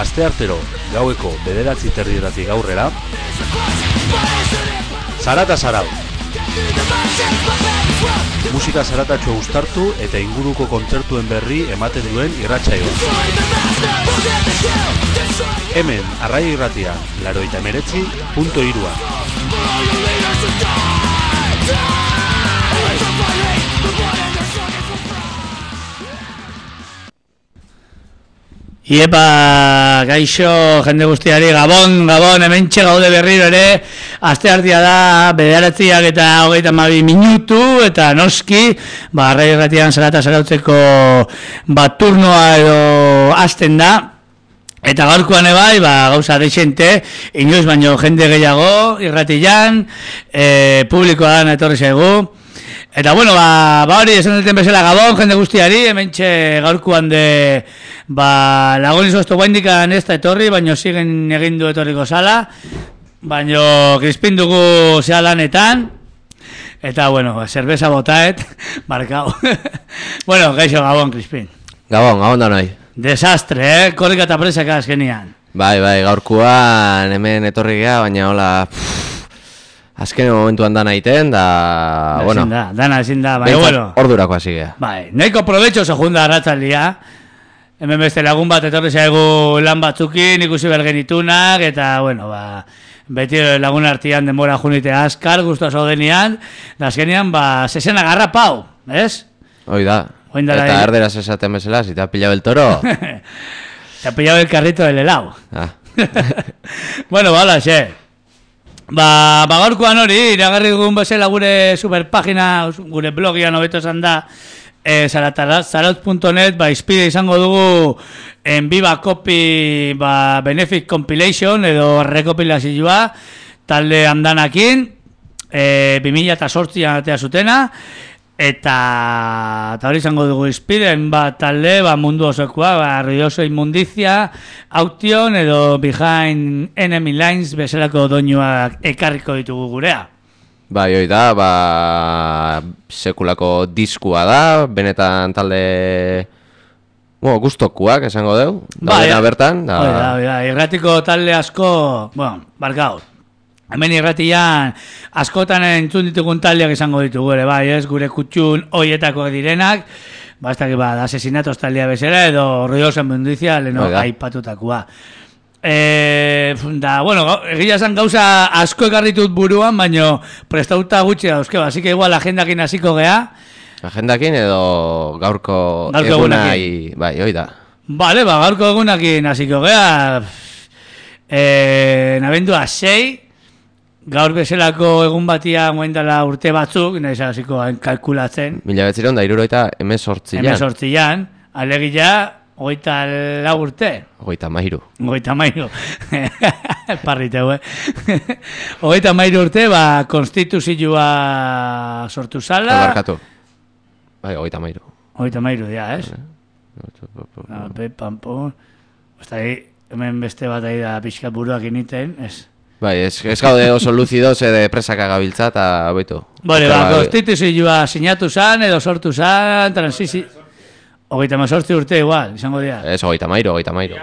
asteartero gaueko 9:30 aurrera, Zarata Zarau. Musika zaratatxo uztartu eta inguruko kontzertuen berri ematen duen irratsaioa. Hemen, Arraia Irratian, 89.3. Iepa, gaixo, jende guztiari, Gabon, hementxe gaude berriro ere, asteartea da, 9:32 minutu, eta noski, Arraia Irratian Zarata Zarautzeko turnoa edo hasten da, eta gaurkoan ebai, gauza deixente, inoiz baino jende gehiago, irratian, publikoan etorri zaigu. Eta bueno, hori esan duten bezala Gabon, jende guztiari, hementxe gaurkoan de lagun izoztu guaindikan ez da etorri, baino zigen egindu etorriko zala, baino Crispin dugu zea lanetan, eta bueno, zerbeza botaet, barkau. Bueno, gaixo Gabon, Crispin. Gabon da noi. Desastre, korrika eta presaka azkenian. Bai, gaurkoan hemen etorri gea, baina hola... Azken momentuan dana iten, da... Dana ezin da, bai, bueno. Ordurako hasi gea. Bai, nahiko provecho junda arratsaldia. Hemen beste lagun bat etorri zaigu lan batzukin, ikusi bergenitunak, eta, bueno, beti lagun artian denbora junite azkar, guztua zaudenian, da azkenian, sesena garra pau, ez? Hoi da. Eta erderaz esaten bezala, si te ha pillado el toro. Te ha pillado el carrito del helado. Bueno, bala, xe. Gaurkoan hori, iragarri dugun bezala gure superpagina, gure blogian hobeto esan da, zarautz.net, izpide izango dugu en viva copy benefit compilation edo rekopilazioa talde andanakin, 2008an atea zutena, eta hori izango dugu izpiden talde mundu osokoa, ruidoso inmundizia, Auction edo Behind Enemy Lines bezalako doinuak ekarriko ditugu gurea. Bai, hoi da, sekulako diskua da, benetan talde gustokuak esango deu, da bertan. Irratiko talde asko, barkau. Hemen irratian askotan entzun ditugun taldeak izango ditugu ere, gure kutxun hoietakoak direnak, da asesinatos taldea bezala edo ruidoso inmundizia leno aipatutakoa. Egia esan gauza asko ekarritut buruan, baino prestauta gutxi dauzke, así que igual agendakin hasiko gea. Agendakin edo gaurko egunai, hoi da. Vale, gaurko egunakin hasiko gea. Abendua 6, gaur bezalako egun batia moendala urte batzuk, nahiz hasiko kalkulatzen. 1918an, alegia 24 urte. 33. Parriteu, 33 urte, konstituzioa sortu zala. Barkatu. 33. 33, ja, ez? Hemen beste bat ari da pixka buruak initen, ez? Ez gaude oso luzidoz de presaka gabiltza eta beto. Konstituzioa sinatu zan edo sortu zan, transizio... 38 urte igual, izango dira. Ez, 33.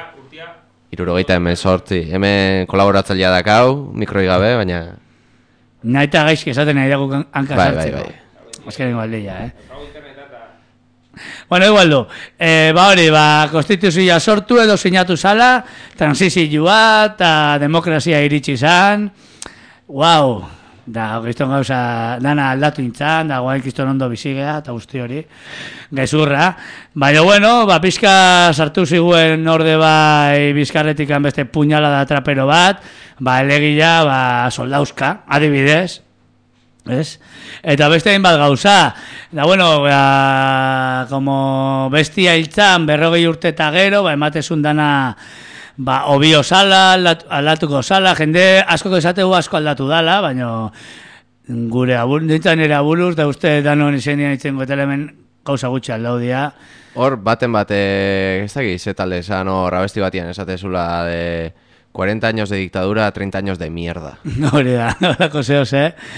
78. Hemen kolaboratzailea dakau, mikroi gabe, baina... Naita gaizki esaten nahi dago hanka sartzeko. Azkenengo aldeia, Bueno, igual du. Hori, konstituzioa sortu edo sinatu zala, transizioa eta demokrazia iritsi zan. Wow! Da, gizton gauza dana aldatu intzan, da guain gizton ondo bizigea, eta guzti hori, gezurra. Baina, bueno, pixka sartu ziguen orde bizkarretikan beste puñala da trapero bat, elegila, soldauzka, adibidez, ez? Eta beste egin bat gauza, da, bueno, como bestia hiltzan, 40 urte eta gero, ematezun dana... obio sala, aldatuko sala, jende asko esategu asko aldatu dala, baina gure dintzen ere aburuz, da uste danon izenian itzen gotelemen gauza gutxe aldaudia. Hor, baten ez dakiz, zetalde esan, abesti batian esatezula de 40 años de dictadura, 30 años de mierda. Hori da, horako zehoz,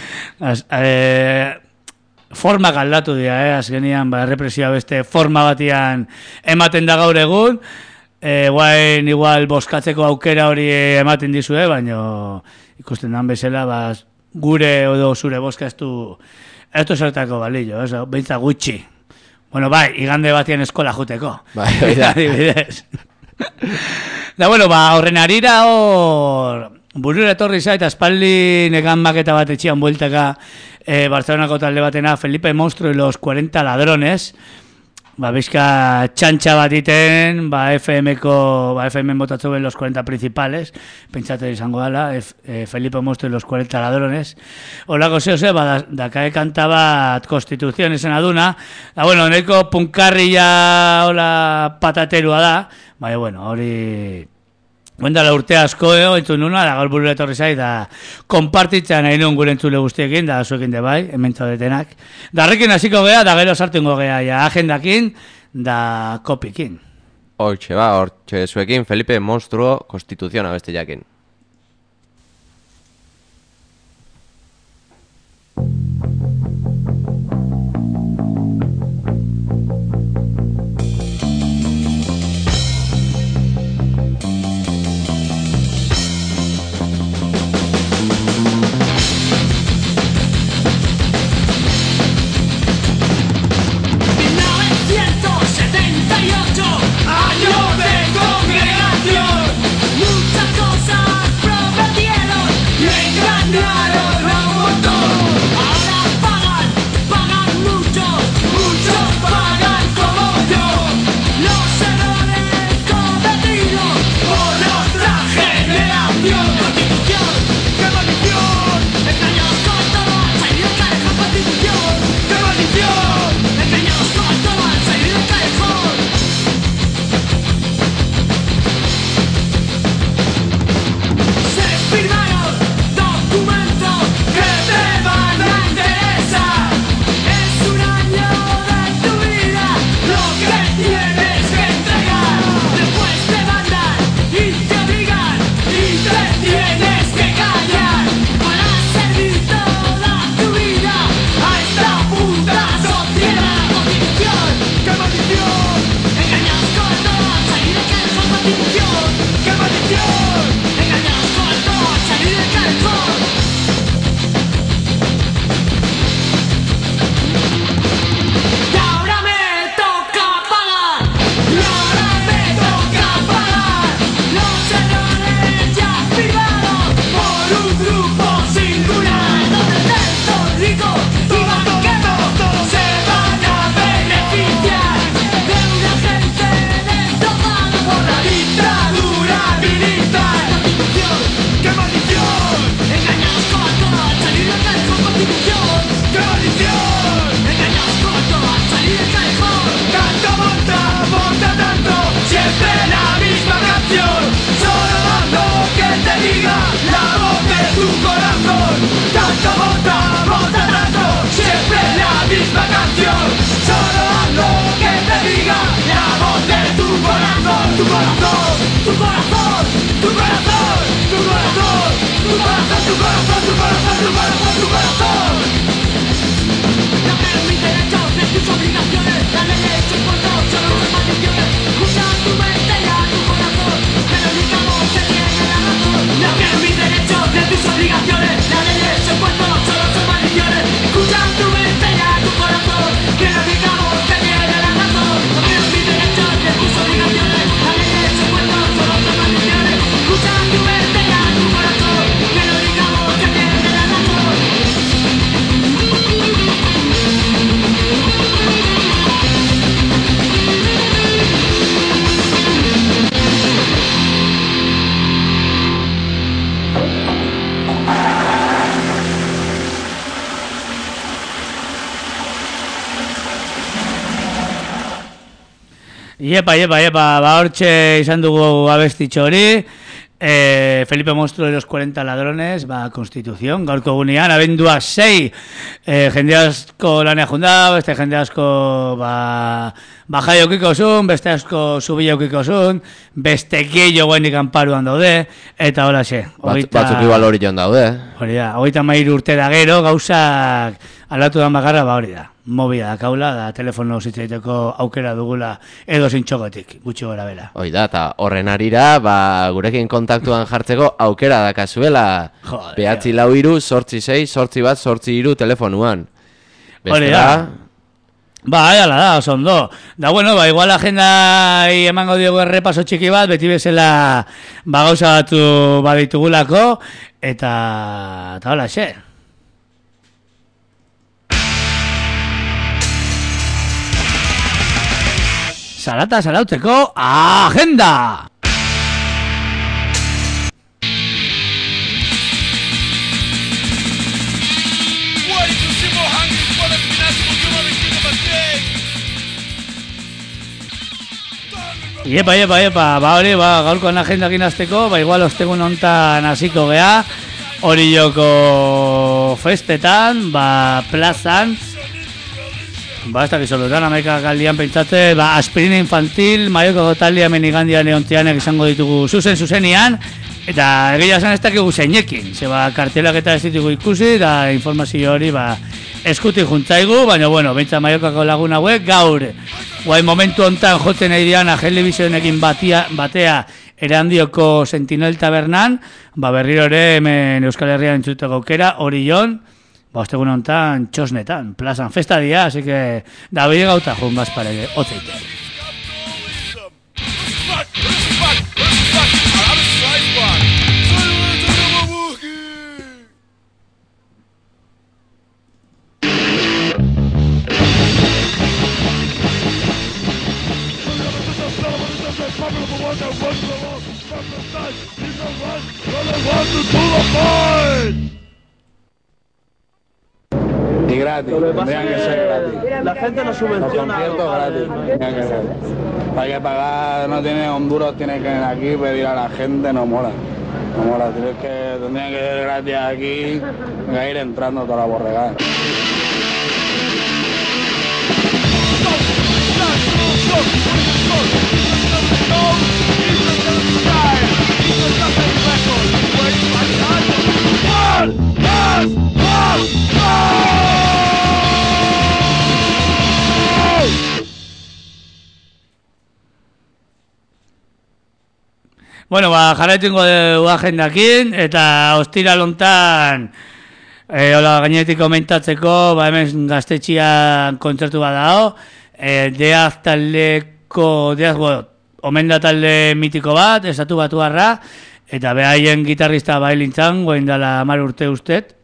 formak aldatu dira, azkenian, represioa beste forma batian ematen da gaur egun, guain igual boskatzeko aukera hori ematen dizue, baina ikusten dan bezala, gure edo zure boska ez du zertako balillo, beintza gutxi. Bueno, bai, igande batien eskola juteko. Bai, adibidez. Da, bueno, horren arira burura etorri zait, aspaldi negan maketa bat etxian bueltaka Barcelonako talde batena, Felipe Monstruo y los 40 ladrones, bizka txantxa bat iten, FM botatzu ben los 40 principales, pentsatu izango dela, Felipe Monstruo y los 40 ladrones, holako zehose, dakae kanta bat Constitución izena duna, da, bueno, neko punkarria hola pataterua da, baina, bueno, hori Guendala urte asko entzun nuna, da gaur burura etorri zai, da konpartitzen nahi nuen gure entzule guztiekin, da zuekin de bai, hemen zaudetenak. Da horrekin hasiko gea, da gero sartungo gea, ja agendakin, da kopikin. Hortxe zuekin, Felipe Monstruo, Constitución abeste jakin. Iepa, hortxe izan dugu abestitxo hori, Felipe Monstruo de los 40 ladrones, Constitución, gaurko gunean, abendua 6, jende asko lanea jundau, jende asko baja jokiko zun, beste asko zubi jokiko zun, beste gehiago goenik anparuan daude, eta hola xe. Batzuk igual hori joan daude. Hori da, 33 urte da gero, gauzak aldatu dan bakarra, hori da. Mobila da kaula, da telefono zitzaiteko aukera dugula edo zintxogotik, gutxi gora bera. Hoi da, eta horren arira, gurekin kontaktuan jartzeko aukera dakazuela. Behatzi lau iru, 8-6-8-1-8-3 telefonuan. Hori da. Ala da, oso ondo. Da, bueno, igual agenda emango diogu errepaso txiki bat, beti bezala gauza batu baditugulako, eta hola, xe. Zarata zarauteko agenda! Iepa, hori, gaurkoan agendakin azteko, igual ostegun hontan hasiko gea, hori joko festetan, plazan, ez dakiz solutan, amaikak aldian pentsatze, aspirina infantil, maioko taldia menigandian eontzianek izango ditugu zuzenian, eta egia esan ez dakigu zeinekin, kartelak eta ez ditugu ikusi, eta informazio hori eskutik juntzaigu, baina bueno, bentsa maiokako lagun hauek gaur, guain momentu hontan jotzen nahi dian Televisionekin batea Erandioko Sentinel Tabernan, berriro ere hemen Euskal Herrian entzuteko aukera, hori jon, ostegun hontan txosnetan, plazan festa dia, así que da bide gauta jun bazpare otzeite. Y gratis, tendrían que ser gratis. La gente no subvenciona. Los conciertos gratis, tendrían que ser. Hay que pagar, no tiene Honduras, tiene que venir aquí pedir a la gente, no mola. No mola, tendrían que ser gratis aquí, que ir entrando toda la borregada. Bueno, jarraitungo dugu agendakin, eta ostiral hontan, hola, gainetik komentatzeko, hemen gaztetxian kontzertu bat dago, Deaz taldeko, omen da talde mitiko bat, estatu batuarra, eta behaien gitarrista bailintzan, goen dala 10 urte ustet,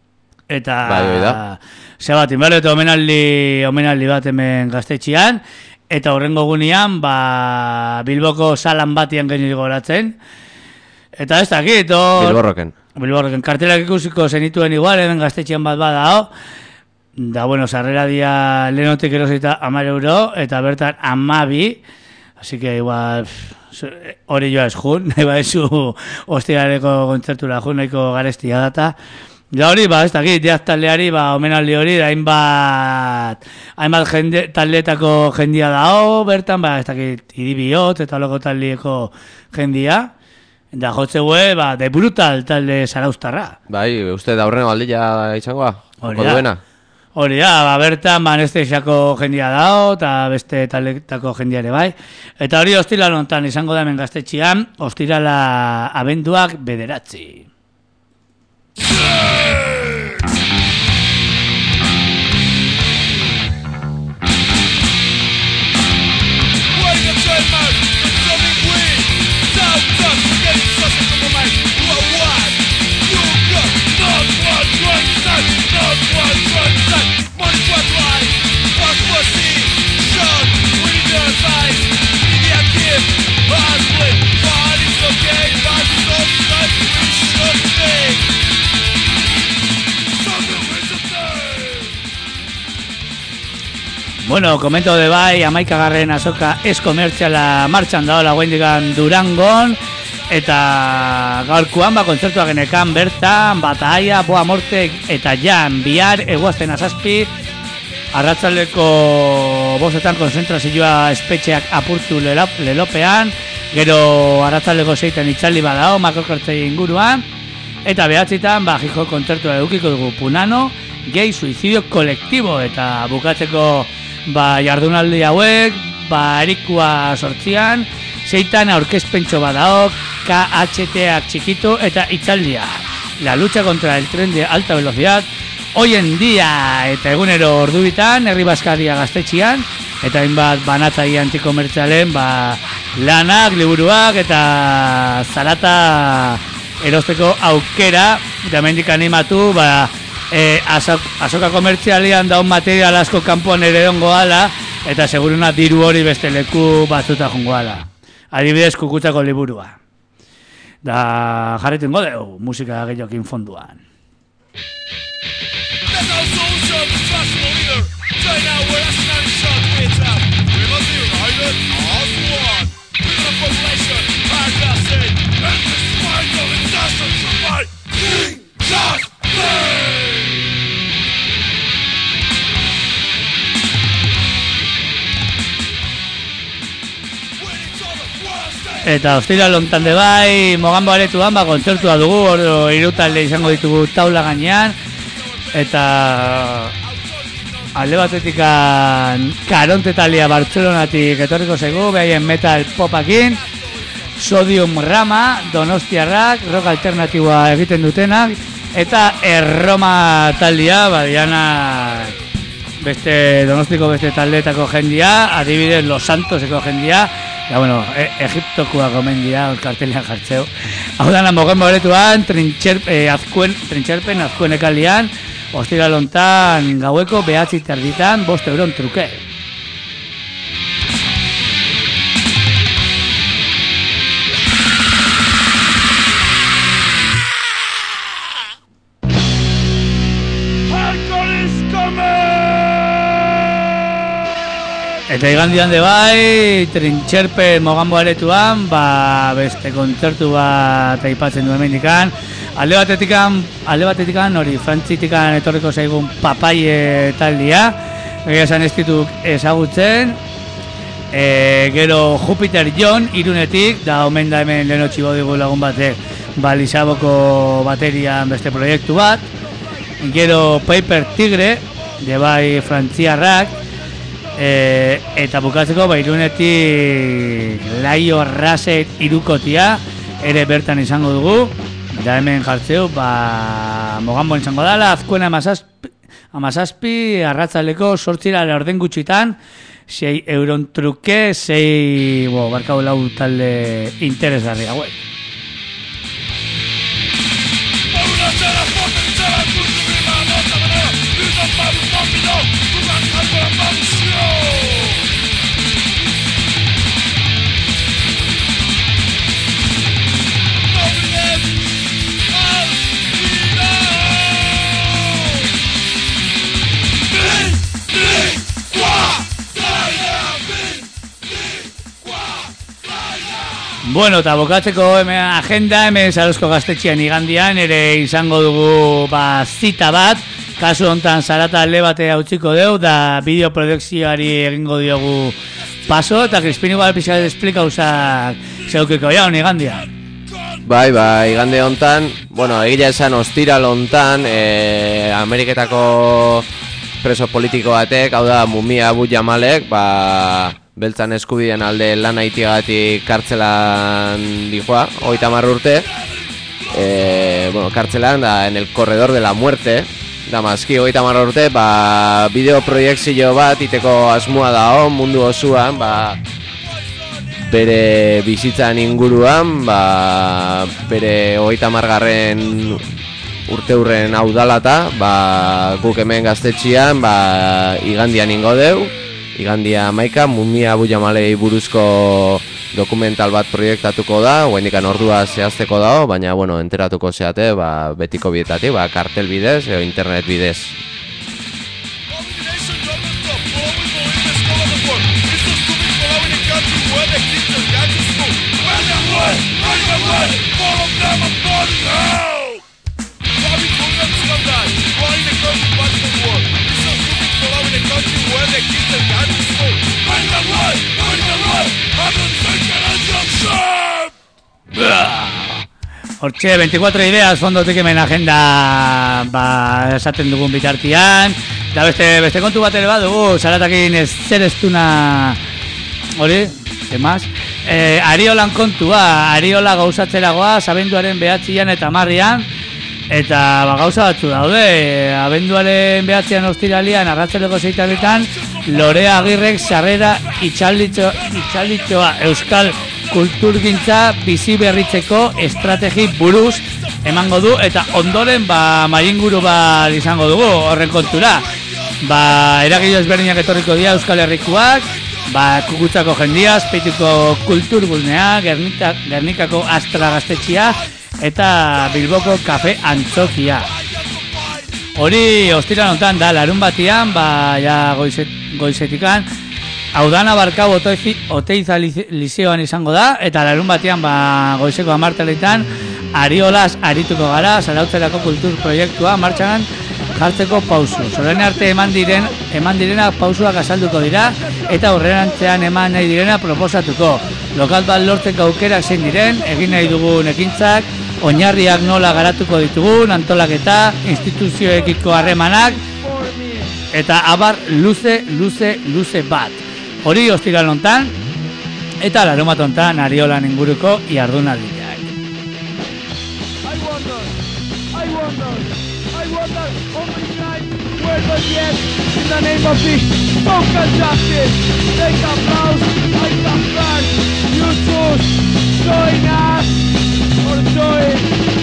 eta zebatin, eta omenaldi bat hemen gaztetxian, eta horrengo gunean, Bilboko salan batian genit goratzen. Eta ez dakit, Bilborroken. Kartelak ikusiko zenituen igual, hemen gaztetxean bat badao. Da, bueno, sarrera dia lehenotik erosita 10 euro, eta bertan 12. Así que igual, hori joa ez jun, nahi badezu hostiareko kontzertura jun, nahiko garestia data. Ja hori, ez dakit, Deaz taldeari, omenaldi hori, hainbat taldeetako jendia dao, bertan, ez dakit, Idibiot eta loko taldeeko jendia, da jotzeue, The Brutal talde zaraustarra. Uste da horren aldia izangoa, joko duena. Hori da, bertan, anestesiako jendia dao, eta beste taldeetako jendia ere bai. Eta hori hostilal hontan izango da hemen gaztetxian, hostilala abenduak 9. Bueno, komento de bai, 11. azoka eskomertziala martxan daola guendikan Durangon, eta gaurkoan kontzertua genekan bertan, Bataia, Boa Morte eta Jan, bihar eguazten 7, arratzaldeko bostetan konzentrazioa espetxeak apurtu lelopean, gero arratzaldeko 6 itzaldi badao, makrokartzei inguruan, eta 9 Jiko kontzertua edukiko dugu Punano, gay suicidio kolektibo, eta bukatzeko jardunaldi hauek, erikua 8 6 aurkezpentxo badaok, KHTak txikito eta itzaldia. La lucha contra el tren de alta velocidad, hoy en día, eta egunero ordubitan, Herri Baskaria gaztetxian, eta hainbat banatzaile antikomertzialen, lanak, liburuak, eta zarata erosteko aukera, eta hemendik animatu, azoka komertzialian daun material asko kanpoan ere ongo ala, eta seguruna diru hori beste leku batzuta jongo ala. Adibidez Kukutzako liburua. Da jarretu ingo musika gehiokin fonduan. Eta ostira lontan de bai, Mogambo aretuan, kontzertua dugu, 3 talde izango ditugu taula gainean, eta alde batetikan Karonte talia Bartzelonatik etorriko zaigu, behaien metal popakin, Sodium Rama, Donostiarrak, rock alternatiboa egiten dutenak, eta Erroma taldea, diana beste Donostiko beste taldeetako jendia, adibidez Los Santoseko jendia, eta bueno, Egiptokoa gomendia kartelean jartzeu. Hau dana Mogambo aretuan, Trintxerpen azkuen ekaldian, ostira lontan gaueko 9:30, 5 euron truke. Eta igandian de bai, Trintxerpen Mogambo aretuan, beste kontzertu bat aipatzen du hemendikan. Alde batetikan hori Frantzitikan etorriko zaigun Papaie taldia, esan ez dituk ezagutzen. Gero Jupiter John Irunetik, da omen da hemen lehen otxibo digu lagun batek Lisaboko baterian beste proiektu bat. Gero Paper Tigre, de bai frantziarrak, eta bukatzeko Irunetik Laio Raset Irukotia ere bertan izango dugu, eta hemen jartzeu Mogambo izango dala, azkuen 17 arratzaleko 8 orden gutxitan, 6 euron truke, 6 barkau lau talde interesgarri hauek. Bueno, eta bokatzeko agenda, hemen Zarauzko gaztetxean igandian, ere izango dugu zita bat, kasu hontan zarata alde batea utziko deu, da bideoprodukzioari egingo diogu paso, eta Crispin igual pixka esplika usak zeukiko jaun igandian. Bai, igande hontan, bueno, egia esan ostiral hontan, Ameriketako preso politiko batek, hau da Mumia Abu Jamalek, beltzan eskubideen alde lan haitiagatik kartzelan dijoa, 30 urte, kartzelan da en el corredor de la muerte, da mazki 30 urte, bideoproiekzio bat iteko asmoa da mundu osuan, bere bizitzan inguruan, bere 30 urte hurren hau dalata, guk hemen gaztetxian, igandian ingo deu, igandia 11, Mumia Abu Jamalei buruzko dokumental bat proiektatuko da, guaindikan ordua zehazteko dago, baina, enteratuko zeate, betiko bietatik, kartel bidez, internet bidez. Hortxe, 24 ideas fondotik hemen agenda esaten dugun bitartian. Eta beste kontu bat ere badugu, zaratakin zer estuna hori, emaz. Ariolan kontua, Ariola gauzatzeragoa, abenduaren 9 eta 10. Eta gauza batzu daude, abenduaren 9 ostiralian, arratsaleko 6 Lorea Agirrek sarrera itxalditxoa Euskal Kulturgintza bizi berritzeko estrategi buruz emango du, eta ondoren maringuru bat izango dugu horren kontura. Eragile ezberdinak etorriko dira Euskal Herrikoak, Kukutzako jendia, Azpeitiko Kulturgunea, Gernikako Astra gaztetxia eta Bilboko Kafe Antzokia. Hori ostiran honetan da, larun batian, ja goizetikan, Audana Barkau Oteiza Lizeoan izango da, eta larun batian goizeko 10 Ariolaz arituko gara, zarautzerako kultur proiektua martxan jartzeko pausu. Zorren arte eman direna pausuak azalduko dira, eta horrerantzean eman nahi direna proposatuko. Lokal bat lortzeko aukerak zein diren, egin nahi dugun ekintzak, oinarriak nola garatuko ditugun, antolaketa, instituzioekiko harremanak, eta abar luze bat. Hori ostiral hontan, eta larumat hontan Ariolan inguruko iardunaldiak. In the name of the social justice, take applause, take a plan, you choose, join us or join.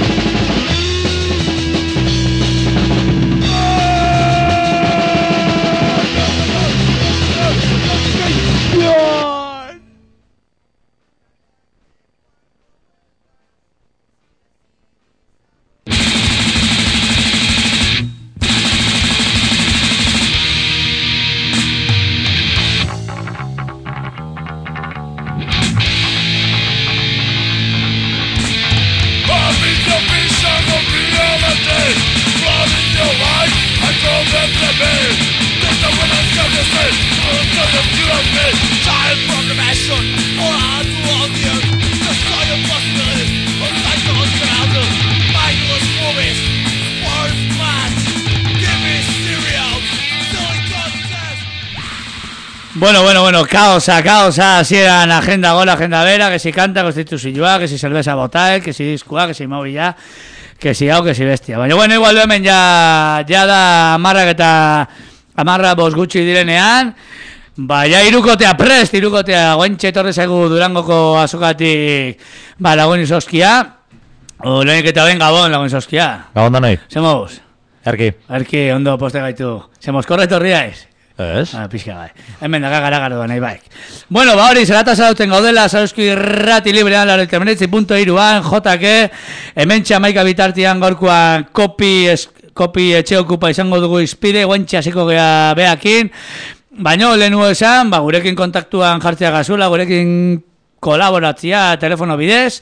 Bueno, caosa, hasieran agenda gola, agenda bera, que si canta, konstituzioa, que si cerveza botaek, que si diskua, que si movila, que si hau, que si bestia. Baina, igual hemen ja da 10 eta 10 gutxi direnean, ja irukotea prest, guentxe etorri zaigu Durangoko azokatik, lagun izoskia, lehenik eta ben Gabon lagun izoskia. Gabon da nahi. Zemuz? Erki, ondo poste gaitu. Zemuz, korretorriaiz? Ez? Pixka bai. Hemen daga gara nahi baik. Bueno, hori, zerata zarauten gaudela, Zarauzko irrati librean, 89.3an, JK, hemen txamaika bitartian gaurkoan kopi etxe okupa izango dugu izpide, guentxe hasiko gea behakin, baina lehenuo esan, gurekin kontaktuan jartzea gazula, gurekin kolaboratzia telefono bidez,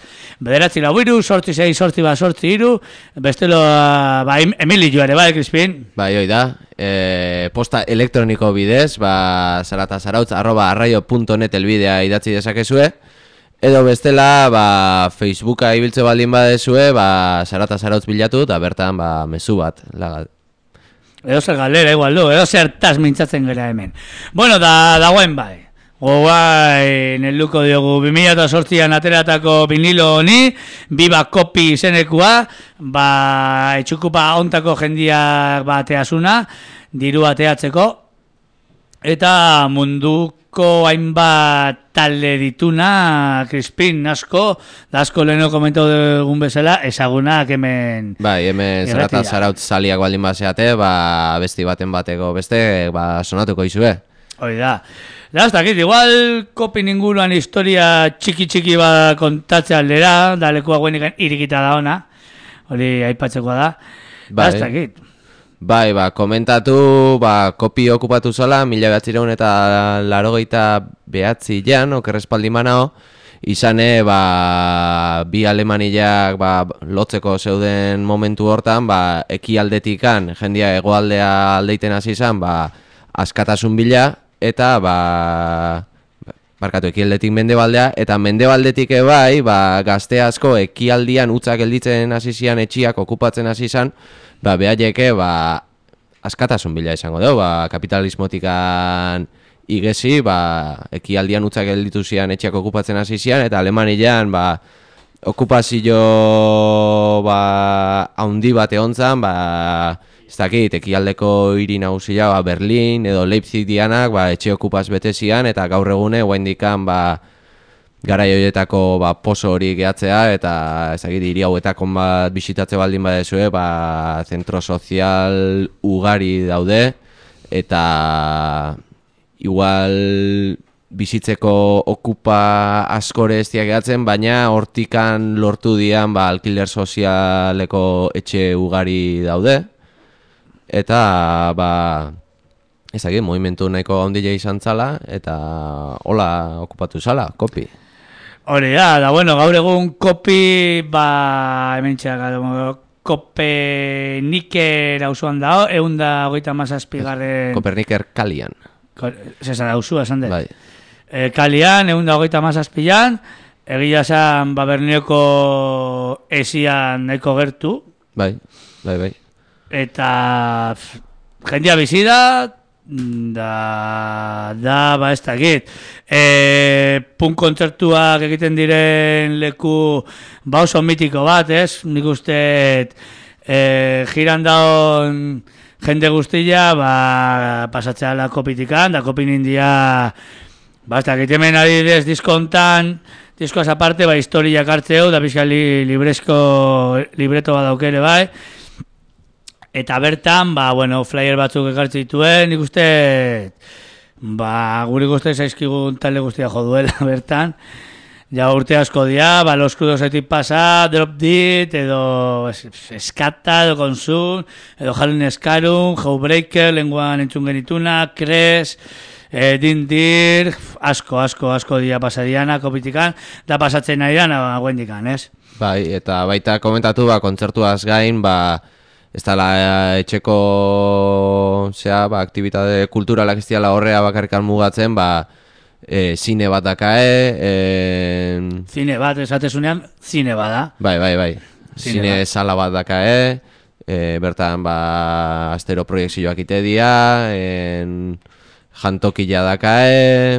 9-4-6-8-2-8-2, bestelo, Emilio ere, bai, Crispin? Bai, hoi da, posta elektroniko bidez, zaratazarautz@arraio.net elbidea idatzi dezakezue, edo bestela, Facebooka ibiltze baldin badezue, zaratazarautz bilatu, eta bertan, mezu bat, lagat. Edo zer galera, igual du, edo zer taz mintzatzen gara hemen. Bueno, dagoen bai. Guai, nelduko diogu 2008an ateratako vinilo honi, biba kopi izenekua, etxukupa ontako jendiak bateazuna, diru ateatzeko, eta munduko hainbat talde dituna, Crispin asko, da asko leheno komentu dugun bezala, ezagunak hemen... Bai, hemen Zarataz zaliak baldin baseate, besti baten bateko beste, sonatuko izue. Hoi da. Dakit, igual kopin inguruan historia txiki kontatzea aldera, da lekua guenik irikita da ona, hori aipatzekoa da. Dakit. Bai, komentatu, kopi okupatu zola, 1989an, okerrespaldi manao, izane, bi alemaniak lotzeko zeuden momentu hortan, ekialdetikan, jendia hegoaldea aldeiten hasi izan, askatasun bila, eta barkatu ekialdetik mendebaldea, eta mendebaldetik bai, gazte asko ekialdian utzak gelditzen hasi zian, etxiak okupatzen hasi zan, behaieke askatasun bila izango dugu, kapitalismotikan igezi, ekialdian utzak gelditu zian, etxiak okupatzen hasi zian, eta Alemanian okupazio haundi bat egon zan, ez dakit, ekialdeko hiri nagusia Berlin edo Leipzig dianak etxe okupaz bete zian, eta gaur egune oraindikan garai horietako poso hori gehatzea, eta ez dakit, hiri hauetako bat bisitatze baldin badezue, zentro sozial ugari daude, eta igual bizitzeko okupa askore ez gehatzen, baina hortikan lortu dian alkiler sozialeko etxe ugari daude. Eta, ezagik, movimentu nahiko ondile izan zala, eta hola okupatu zala, kopi. Hori da, bueno, gaur egun kopi, hemen txak, Koperniker auzoan dago, 127. Koperniker kalian. Zezan auzua, esan dut. Bai. Kalian, 127. Egia esan, Berlineko esian nahiko gertu. Bai. Eta jendia bizi da ez dakit. Punk kontzertuak egiten diren leku oso mitiko bat, ez? Nik uste giran daun jende guztia pasatzea la kopitikan, da kopin india ez dakit hemen adidez diskontan, diskoaz aparte, historiak hartzeu, da bizka libreto bat daukere bai. Eta bertan, flyer batzuk ekartzen dituen, nik uste, guri guzti zaizkigun talde guztia joduela bertan. Ja urte asko dia, Los Crudos etik pasa, Drop Dead, edo Eskata, edo Consum, edo Harlem Scarum, Jawbreaker, lenguan entzun genituna, Cres, Dindir, asko dia pasadiana, kopitikan, da pasatzen nahi dana, guendikan, ez? Bai, eta baita komentatu, kontzertuaz gain, ez dala etxeko aktibitate kulturalak ez diala horrea bakarrikan mugatzen, zine bat dakae. Zine bat, esatezunean, zine bat da. Bai. Zine sala bat dakae, bertan astero proiekzioak itedia, jantokila dakae,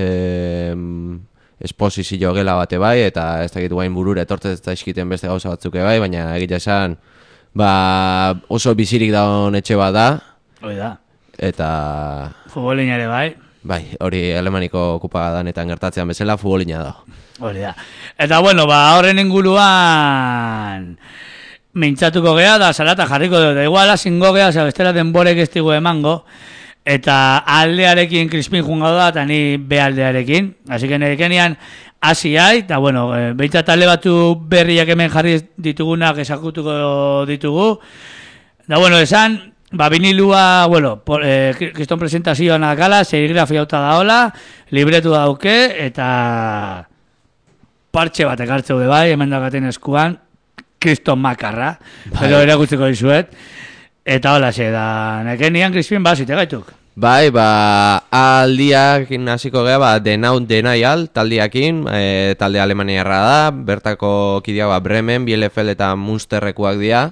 esposizio gela bate bai, eta ez dakit guain burura etortez eta eskiten beste gauza batzuke bai, baina egitea esan, oso bizirik daun etxe bat da. Hoi da. Eta futbolina ere bai. Bai, hori Alemaniko kupadanetan gertatzean bezala futbolina da. Hori da. Eta horren inguruan mintzatuko gea da salata jarriko dut. Igual asingo gea, bestela denborek ez digu emango. Eta aldearekin Crispin jungo da, eta ni bealdearekin. Así que nerekenian hasi hai, eta behintzat talde batu berriak hemen jarri ditugunak esakutuko ditugu. Da esan, vinilua, kriston presentazioan akala, serigrafia hauta daola, libretu dauke, eta partxe bat ekartzeu de bai, hemen dakaten eskuan, kriston makarra, pero erakutzeko dizuet. Eta hola xe, da nekenian Crispin zite gaituk. Bai, aldiak hasiko gea, denaial taldiakin, talde alemaniarra da, bertako kidea Bremen, Bielefeld eta Münsterrekuak dira,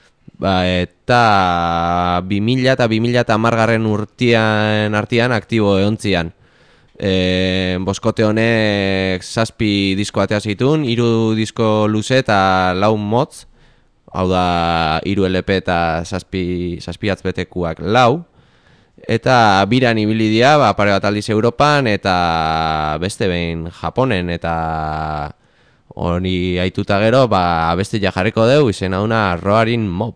eta 2000 eta 2010 urtean artean aktibo egontzian. Boskote honek 7 disko atea zituen, 3 disko luze eta 4 motz, hau da 3 LP eta 7 betekuak 4, eta biran ibili dira, pare bat aldiz Europan eta beste behin Japonen, eta hori aituta gero, beste jarriko deu, izena una Roaring Mob.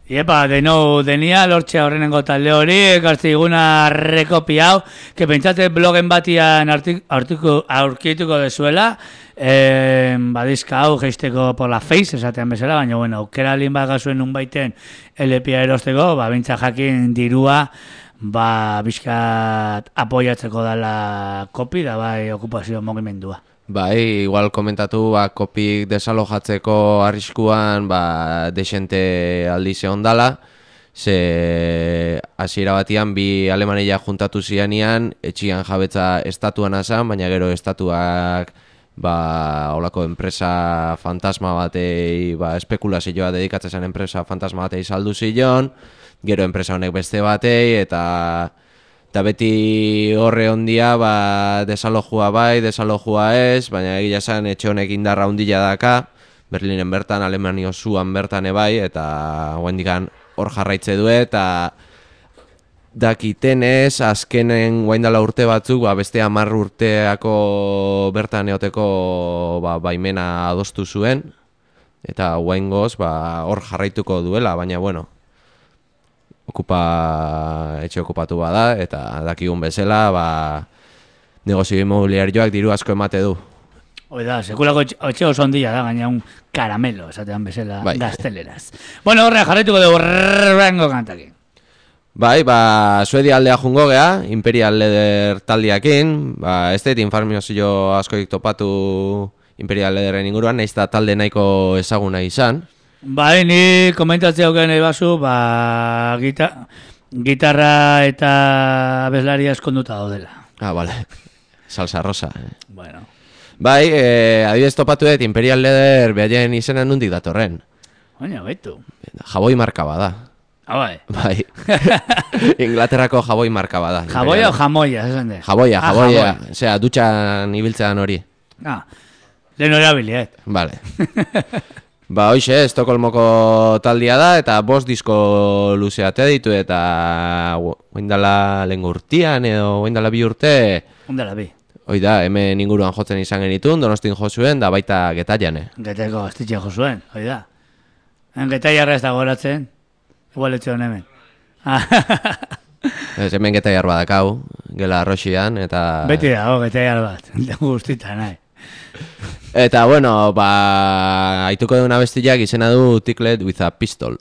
Iepa, denia lortzea horrenengo talde hori, ekartzi iguna rekopi hau, que pentsate blogen batian aurkituko dezuela, badizka hau geisteko por la face, esatean bezala, baina bueno, aukera lin bat gazuen nun baiten LPA erosteko, bintza jakin dirua, bizkat apoiatzeko dala kopi, da bai okupazio mugimendua. Bai, igual komentatu, kopik desalojatzeko arriskuan, desente aldize ondala, ze hasiera batian bi Alemania juntatu zianean, etxian jabetza estatuan azan, baina gero estatuak holako enpresa fantasma batei, espekulazioa dedikatzen zen enpresa fantasma batei saldu zion, gero enpresa honek beste batei, eta beti horre ondia desalojua bai, desalojua ez, baina egia esan etxe honek indarra ondila daka, Berlinen bertan, Alemania osoan bertan ebai, eta guendikan hor jarraitze du, eta dakitenez, azkenen guaindala urte batzuk, beste 10 urteako bertan eoteko baimena adostu zuen, eta guaingoz hor jarraituko duela, baina bueno, etxe okupatu bada, eta dakigun bezala, negozio inmobiliarioak diru asko emate du. Oida, sekulako etxe oso ondila da, gaina un karamelo, esatean bezala gazteleraz. Bueno, horrea jarraituko dugu rango kantakin. Bai, Suedia aldea jungo gea, Imperial Leather taldiakin, ez dut informazio askoik topatu Imperial Leatherren inguruan, nahiz da talde nahiko ezaguna izan. Bai, ni komentatzea auken nahi bazu, gitarra eta abeslaria eskonduta daudela. Bale, salsa rosa. Bueno. Bai, adibidez topatu dut, Imperial Leather behaien izena nundik datorren. Baina, baitu. Jaboi marka bada. Bai. Bai. Inglaterrako jaboi marka bada. Jaboia o jamoia, esan de? Jaboia. Osea, dutxan ibiltzean hori. Lehen erabiliet. Vale. Hoxe, Estokolmoko taldia da, eta 5 disko luzeate ditu, eta oindala lehen urtean, edo oindala 2 urte. Oindala 2. Oida, hemen inguruan jotzen izan genitun, Donostin jo zuen, da baita Getaian. Geteko astitxe jo zuen, oida. Getaiarra ez da goratzen, igual etxean hemen. Hemen Getaiar badakau, gela Arroxian, eta... Beti dago Getaiar bat, guztita nahi. Eta, bueno, haituko duna bestiak izena du Ticklet with a Pistol.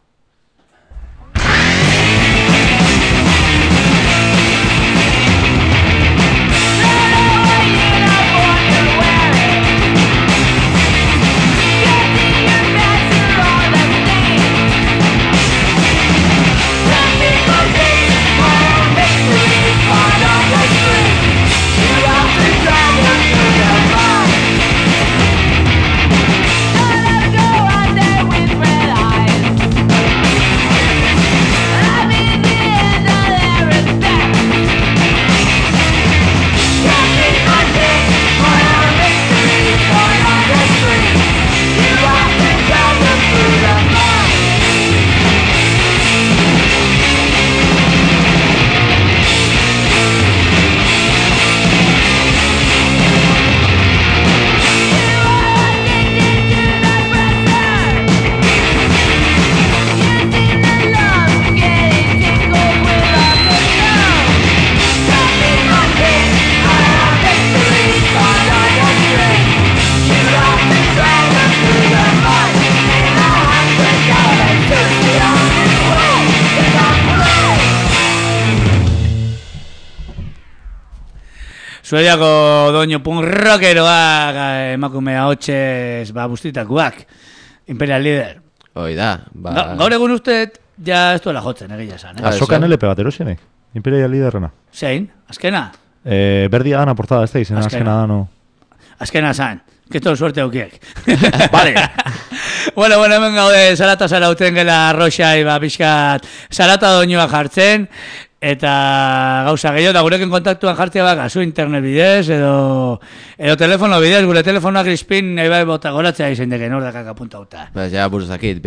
Suediako doinu punk rockeroak emakumea hotxez bustitakoak. Imperial Leather. Hoi da. Gaur egun usteet, ja ez duela jotzen, egia esan. Azokan LP bat erosienek, Imperial Leatherrena. Zein, azkena? Berdia gana portada, ez da izan, azkena da, no. Azkena zan, que todo suerte aukiek. Vale. Bueno, hemen gaude, salata zarauten gela Roxai, pixkat, salata doinua jartzen, eta gauza gehiago, da gurekin kontaktuan jartzea gazu internet bidez, edo telefono bidez, gure telefonoak Crispin nahi bai bota goratzea izen deken ordakak apuntauta. Ja, buruzakit,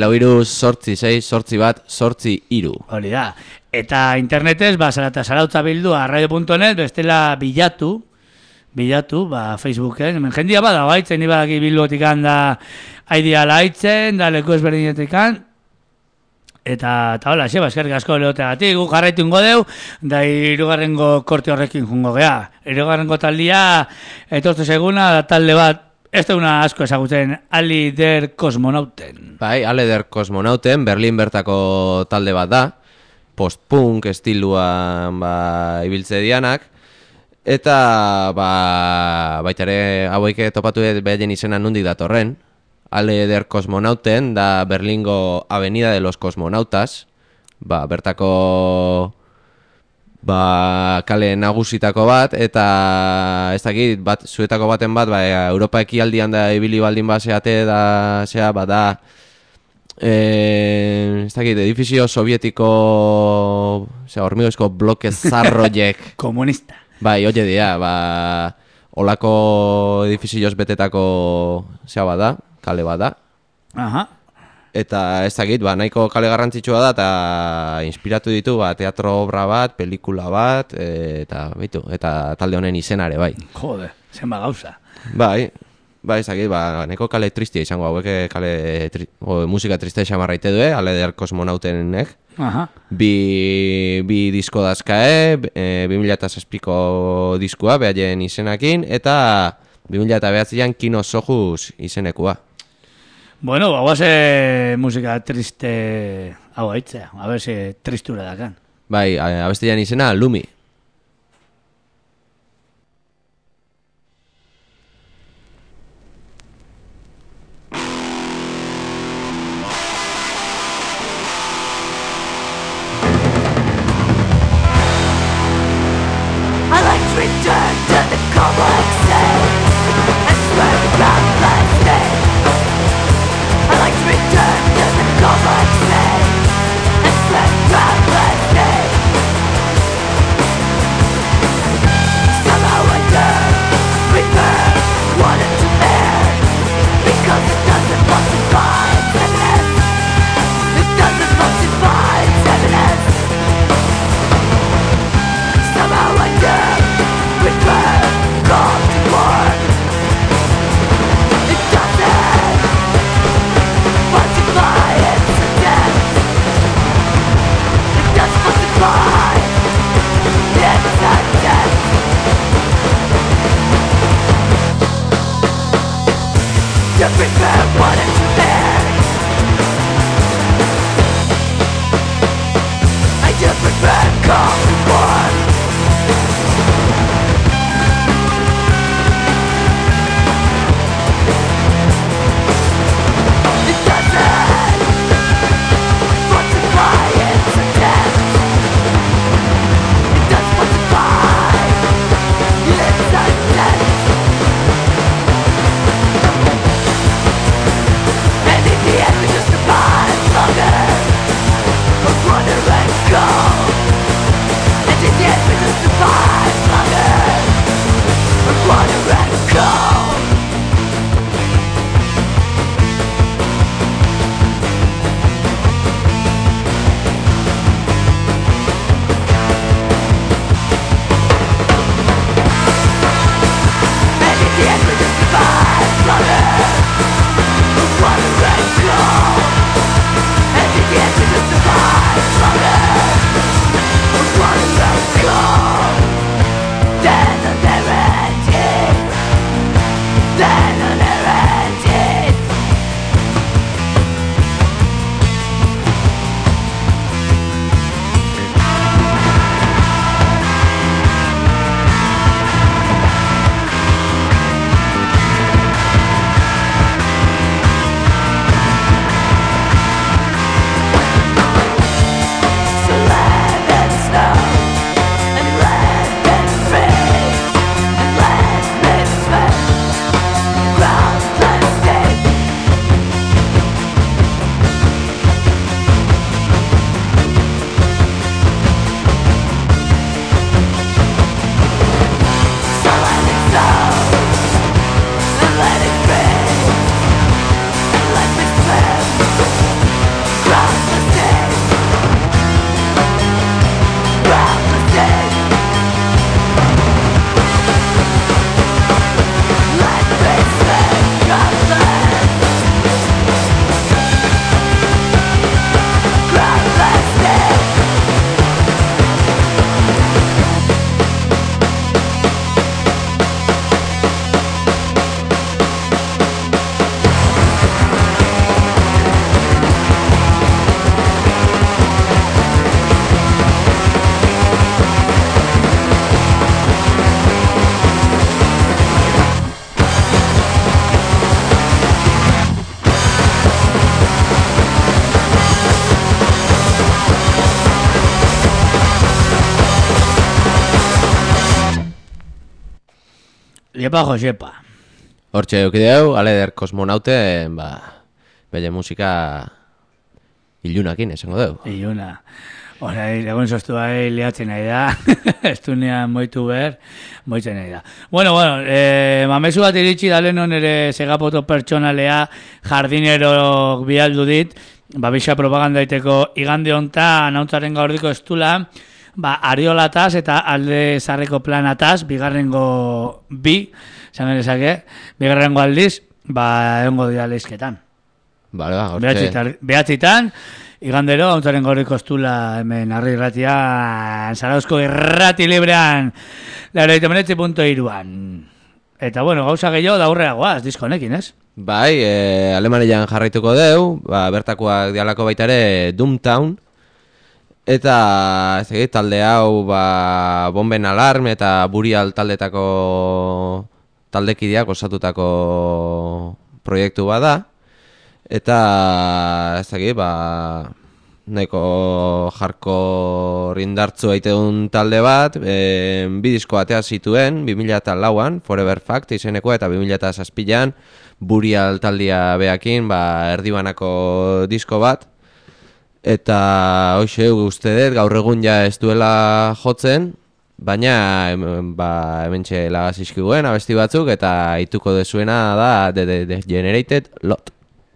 9-4-6-8-1-8-3. Hori da. Eta internetez, salata bildu radio.net, bestela bilatu, Facebooken, hemen jendia bada baitzen, ni badaki bilduotik handa aidia laitzen, da leku ezberdinetikan, Eta hola, eskerrik asko leoteagatik, guk jarraitu ingo deu, da hirugarrengo korte horrekin jungo gea. Hirugarrengo taldia, etortu seguna, da talde bat, ez da una asko ezaguten, Ali der Kosmonauten. Bai, Ali der Kosmonauten, Berlin bertako talde bat da, post-punk estiluan ibiltze dianak, eta baita ere hauek topatu behaien izena nondik datorren. Ale der Kosmonauten da Berlingo Avenida de los Cosmonautas, bertako kale nagusitako bat, eta ez dakit, zuetako baten bat, Europa ekialdian da ibili baldin baseate da, ez dakit, edifizio sovietiko, hormigoizko bloke zarroiek. Komunista. Bai, oie dira, olako edifizioz betetako, da, kale bat da. Aha. Eta ez dakit, nahiko kale garrantzitsua da, eta inspiratu ditu, teatro obra bat, pelikula bat, eta talde honen izenare, bai. Jode, zenba gauza. Bai, ez dakit, nahiko kale tristia izango, hauek musika tristea xamarraite du, Ale der Kosmonautenek. Aha. Bi disko dazkae, 2007ko diskua, behaien izenakin, eta 2009an Kino Sojuz izenekua. Bueno, hauaz musika triste hau haitzea, a ver si tristura dakan. Bai, abestian izena Lumi. I like to return to the complex and swear around my state. I like to return to the complex and swear around my state. Somehow I dare prefer wanted to bear, because it doesn't falsify evidence. It doesn't falsify evidence. Somehow I dare prefer call to war. It doesn't falsify incidents. It does falsify incidents. To prepare what is there. I do prefer call to war. It doesn't falsify incidents. It does falsify incidents. And in the end we just survive longer. Run and go. Iepa Josepa. Hortxe eukideu, Aleder kosmonauten, bere musika ilunakin esango deu. Iluna. Horai, egun soztu bai liatzen nahi da. Estunean moitu behar, moitzen nahi da. Bueno, mamezu bat iritsi da lehenon ere segapoto pertsonalea jardinero bialdu dit, bisa propagandaiteko igande hontan nauntzaren gaurdiko estula, ariolataz eta alde zarreko planataz, bigarrengo bigarrengo aldiz, egongo dira leizketan. Behatzitan, igandero, hauntzaren gaurriko estula hemen arri irratia, Zarauzko irrati librean, 89.3an. Eta bueno, gauza gehiago da aurreagoaz, diskonekin, ez? Bai, Alemanian jarraituko deu, bertakoak dialako baita ere Doomtown, eta talde hau Bomben Alarm eta Burial taldetako taldekideak osatutako proiektu bada. Eta nahiko hardcore indartzu aiteun talde bat, bi disko atea zituen 2004an, Forever Fact izenekoa, eta 2007an Burial taldia beakin, erdibanako disko bat. Eta hoxe uste dut gaur egun ja ez duela jotzen, baina hementxe lagazizkiguen abesti batzuk, eta ituko dezuena da The Generated Lot.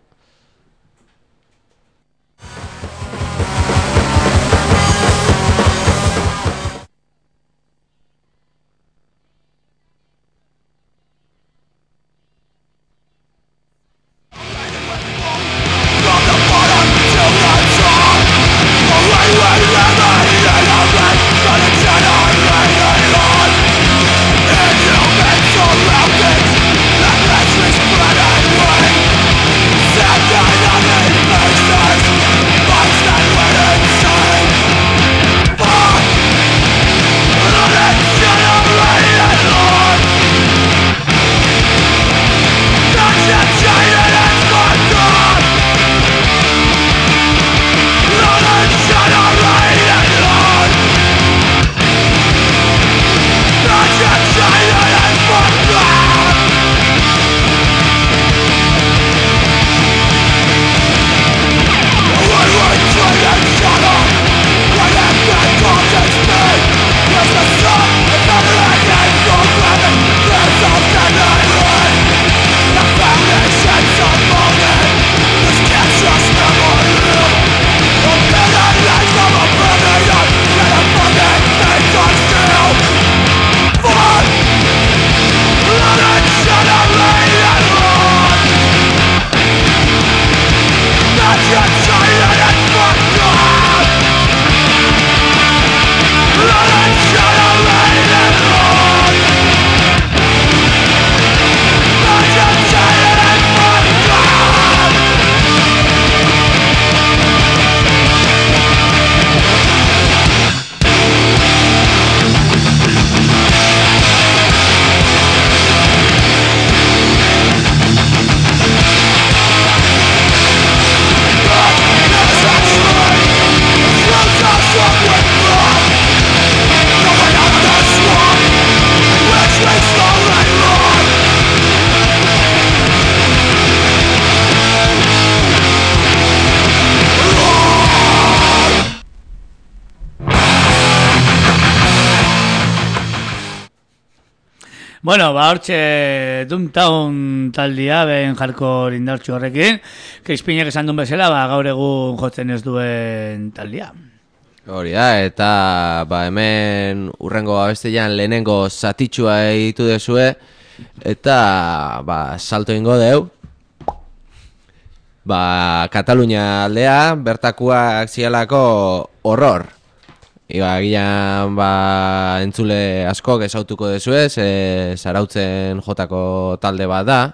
Bueno, hortxe Doomtown taldia, ben hardcore indartxu horrekin, Keispinek esan duen bezala, gaur egun jotzen ez duen taldia. Hori da, eta hemen urrengo abestian lehenengo zatitxua egitu dezue, eta salto ingo deu. Katalunia aldea, bertakuak zialako horror. Gian entzule askok ezautuko dezue, Zarautzen jotako talde bat da.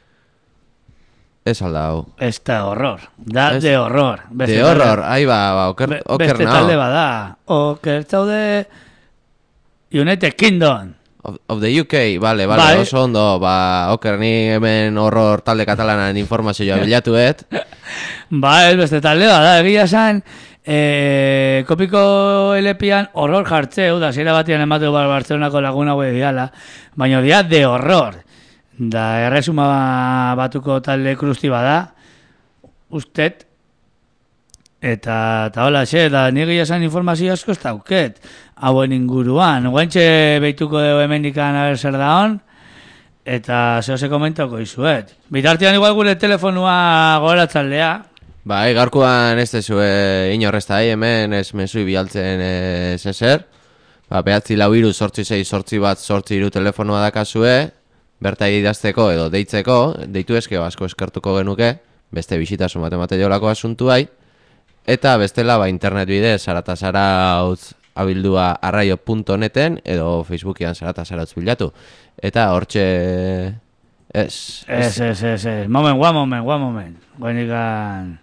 Ez alda hau. Ez da horror, da de horror. De horror, oker nao. Beste talde bat da, oker zaude United Kingdom. Of the UK, vale, oso ondo, oker ni hemen horror talde katalanan informazioa bilatuet. Ez beste talde bat da, egia esan, Kopiko elepian horror jartzeu, da zera batian emateu Bartzelonako laguna hau diala, baina dia de horror. Da erresuma batuko talde krusti bada, ustet, eta hola, da nire esan informazio asko ez dauket, hauen inguruan. Guantxe behituko dugu hemendikan aber zer da hon, eta zehose komentako izuet. Bitartean igual gure telefonua gogoratzaldea. Bai, gaurkoan ez dezue inorrezta hemen ez mesui bialtzen zezer. Behatzi 4-4-6-8-8 telefonoa dakazue, berta idazteko edo deitzeko, deitu ezkeo asko eskertuko genuke, beste bisitasun bat jolako asuntuai, eta bestela internet bidez Zarautz abildua arraio.neten edo Facebookian Zarautz bilatu. Eta hortxe... Ez. Moment. Guainikan...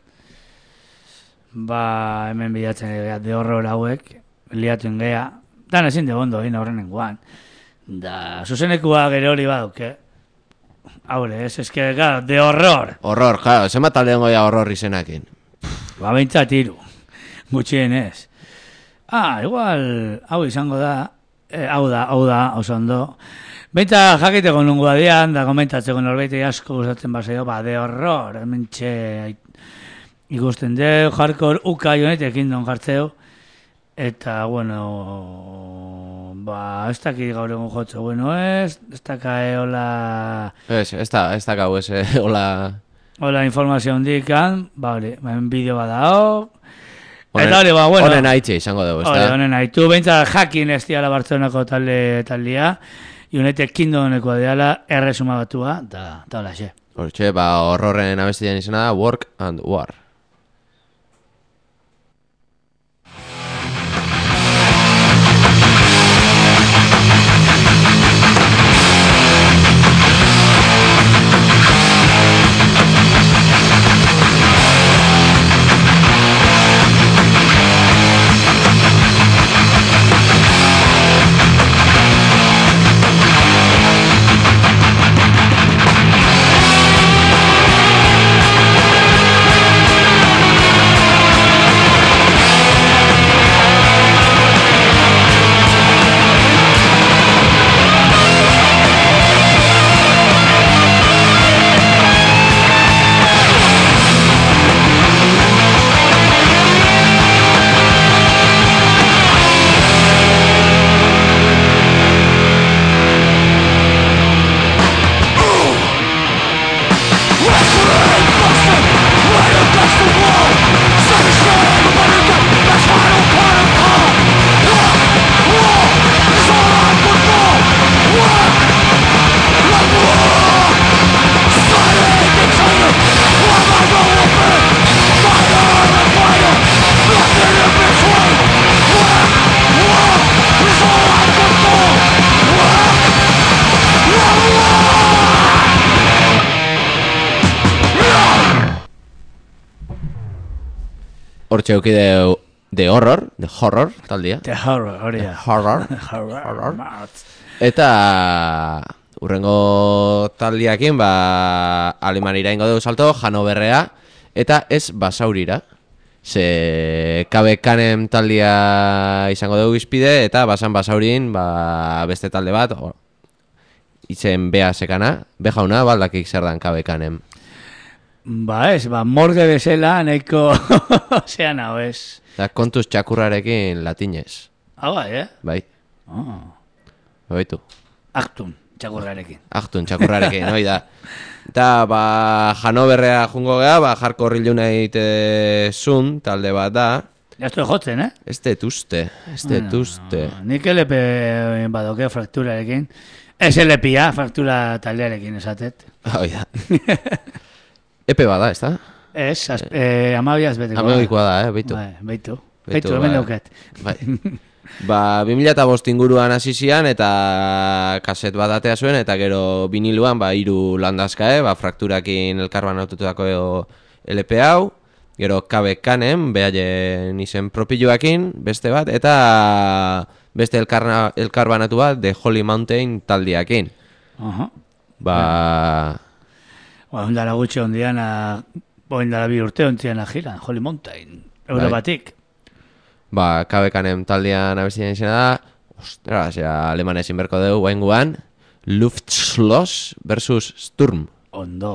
hemen bilatzen de horror hauek, liatuen geha. Dan ezin de bondo, horrenen guan. Da, zuzenekua gero hori badauke. Haure, ez que, claro, de horror. Horror, claro, zema taldean goia horror izenakin. Behintzat hiru, gutxien ez. Igual, hau izango da, hau da, oso ondo. Behintzat jakiteko nungo adian, da komentatzeko norbeite asko gustatzen baseo, de horror, hemen ikusten deu, hardcore uka joanetekin don jartzeu, eta, bueno, ez dakit gaur egun jotzo, ez dakae hola... Ez dakau, hola... Hola informazio hondikan, hori, bideo badao, eta hori, bueno... Honen haitxe izango dugu, ez da? Honen haitu, behintzat jakin ez diala Bartzelonako taldea, joanetekin doneko adiala, erresuma batua, eta hola xe. Hortxe, horrorren abestian izena da, Work and War. Hortxe euki de horror taldia. De horror, hori da. Horror. Eta urrengo taldiakin, Alemanira ingo dugu salto, Hanoverrea, eta ez Basaurira. Ze Kabekanem taldia izango dugu izpide, eta basan Basaurin, beste talde bat, izen Bea sekana, Bejauna, baldakik zer dan Kabekanem. Morge bezala, nahiko zean hau ez. Da kontuz txakurrarekin latinez. Bai, Bai. Baitu. Aktun txakurrarekin. Hoi da. Eta, Hanoverrea jungo geha, jarko horriluna egitezun, talde bat da. Ja estoy jotzen, Ez detuzte. Nik LP badoke frakturarekin. Ez LP-a, fraktura taldearekin esatet. Hoi da. Epe bada, ez da? Ez, amabiaz beteko. Amabikoa da, beitu. Beitu, hemen dauket. Bai. 2005 inguruan hasi zian eta kaset bat atea zuen, eta gero viniluan 3 landazka, frakturakin elkarbanatutako LP hau, gero Kabekanen, behaien izen propilloakin, beste bat, eta beste elkarbanatu bat de Holy Mountain taldiakin. Ondara gutxe ondian, ondara 2 urte ondian jiran, Holy Mountain, Eurobatik. Ba, KBKnen taldean abestien izena da, ostras, alemanez inberko dugu guainguan, Luftschloss versus Sturm. Ondo.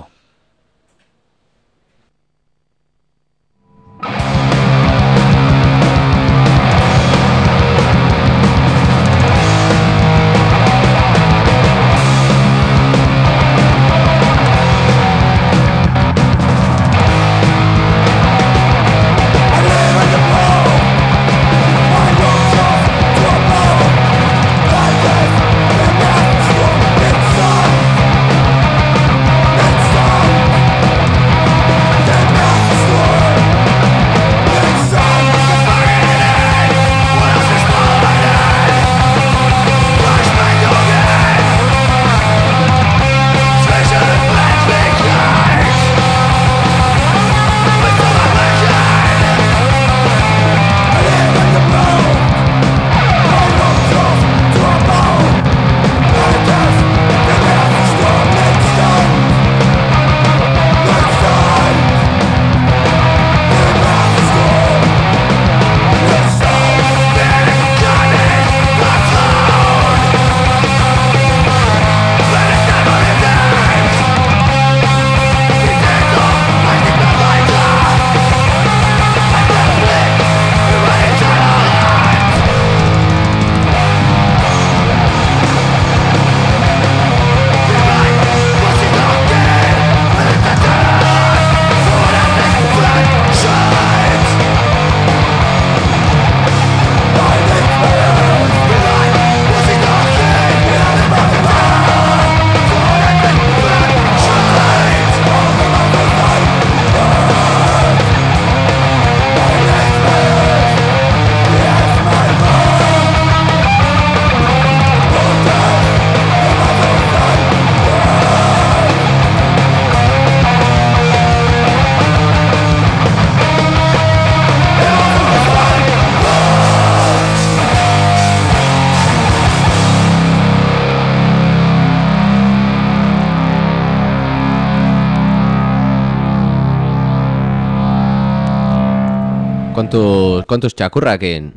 Kontuz txakurrakin.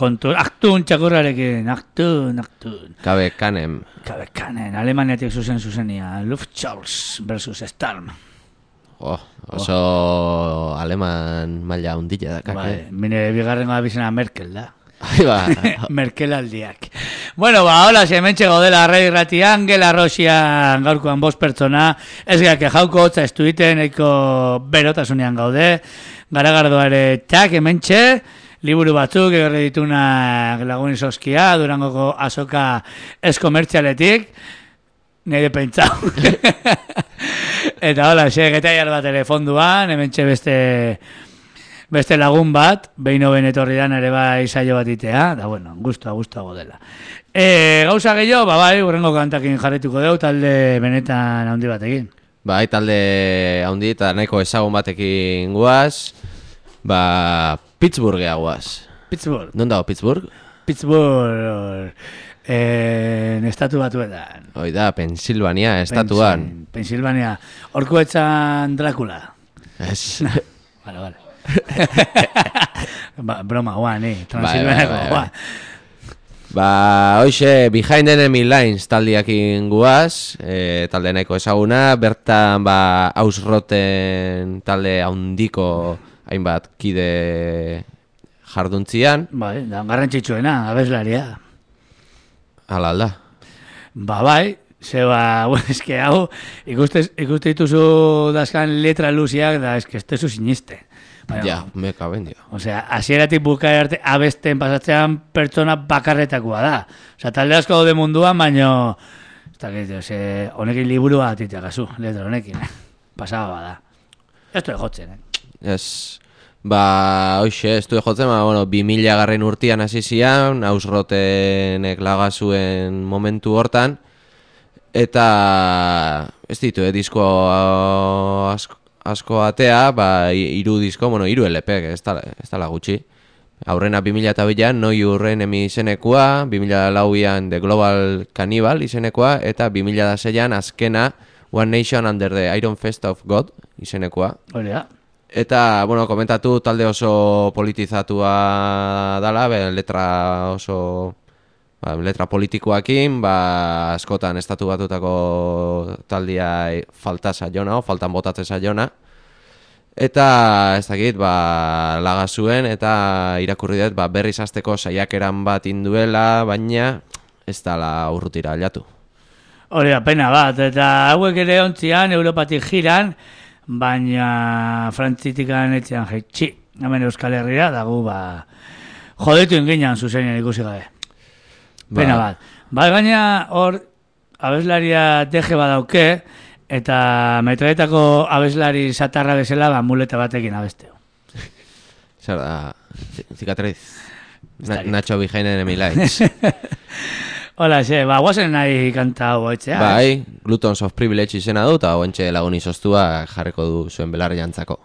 Aktun txakurrarekin, aktun. KBKnen, Alemaniatik zuzenia, Luftschloss versus Sturm. Oso aleman maila hundilla da, kake. Mine bigarrengoa bizena Merkel da. Merkel aldiak. Bueno, hola, hementxe gaudela Arrai Irratian, Gela Rosian gaurkoan 5 pertsona, ez geak jauko, hotza estuiten, eko berotasunean gaude, garagardoa ere txak hementxe, liburu batzuk, egerre ditunak lagun izoskia, Durangoko azoka eskomertzialetik, nire pentsau. Eta hola, getaiar bat ere fonduan, hementxe beste lagun bat, behin etorri dan ere bai saio bat itea, da bueno, guztua dela. Gauza gehiago, bai, urrengo kantakin jarrituko deu, talde benetan handi batekin. Bai, talde handi eta nahiko ezagun batekin guaz, Pittsburghea guaz. Pittsburgh. Non dago Pittsburgh? Pittsburgh, estatu batuetan. Hoi da, Pensilvania, estatuan. Pensilvania, orko etzan Dracula. Ez. Vale. Broma guan, Transilvaniako guan. Hoxe, Behind Enemy Lines taldiakin guaz, talde nahiko ezaguna, bertan Ausroten talde handiko hainbat kide jarduntzian. Bai, da garrantzitsuena, abeslaria. Hala alda. Bai, eske hau, ikuste dituzu dazkan letra luziak, da eske ez tezu siniste. Ja, me caben, dio. Osea, hasieratik bukaera arte abesten pasatzean pertsona bakarretakoa da. Osea, talde asko daude munduan, baino honekin liburu bat itxakazu, letra honekin, pasaba da. Ez du jotzen, Ez, hoxe, ez du jotzen, 2000 garren urtian hasi zian, Ausrotenek lagazuen momentu hortan, eta ez ditu, disko asko atea, 3 disko, 3 LP, ez dala gutxi. Aurrena 2002an Noi Urren emi izenekua, 2004an The Global Cannibal izenekua, eta 2006an azkena One Nation Under the Iron Fist of God izenekua. Olea. Eta, bueno, komentatu talde oso politizatua dala, letra oso... letra politikoakin, askotan estatu batutako taldia falta saiona, faltan botatze saiona. Eta, ez dakit, laga zuen, eta irakurri dut, berriz hasteko saiakeran bat induela, baina ez dala urrutira aldatu. Hori da, pena bat, eta hauek ere ontzian, Europatik jiran, baina Frantzitikan etxean jaitxi. Hemen Euskal Herria, dago, jodetu inginan zuzenean ikusi gabe. Pena bat. Gaina hor, abeslaria deje badauke, eta metroetako abeslari satarra bezala, muleta batekin abesteo. Zer da, zikatriz. Nacho Bijainen Emilaitz. Hola, guazen nahi kanta hau etxea. Bai, Glutons of Privilege izena du, eta oentxe lagun izostua jarriko du zuen belarri jantzako.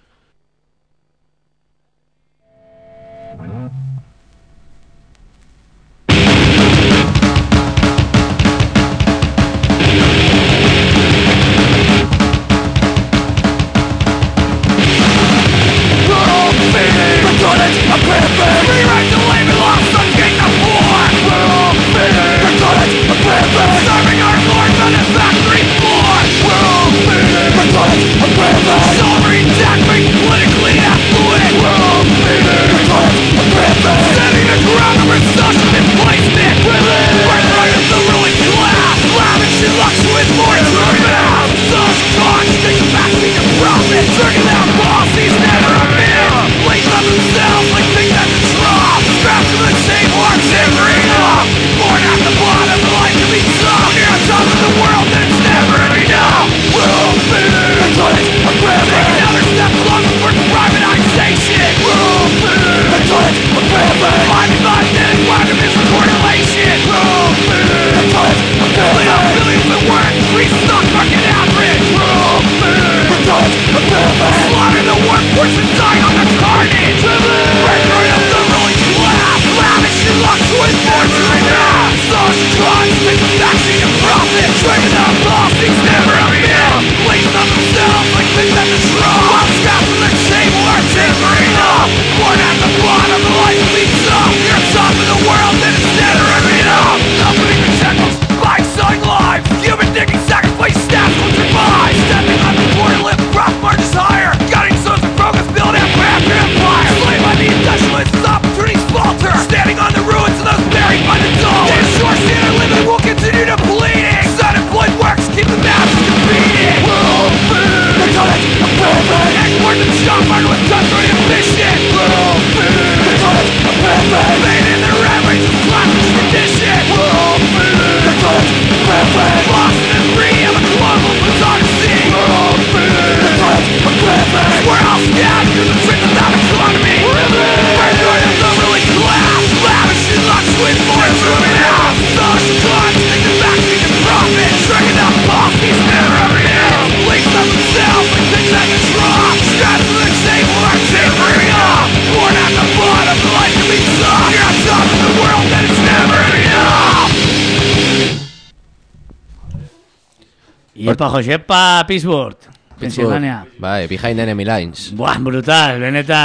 Iepa, Josepa, Pittsburgh, Pensilvania. Bai, Behind Enemy Lines. Buah, brutal,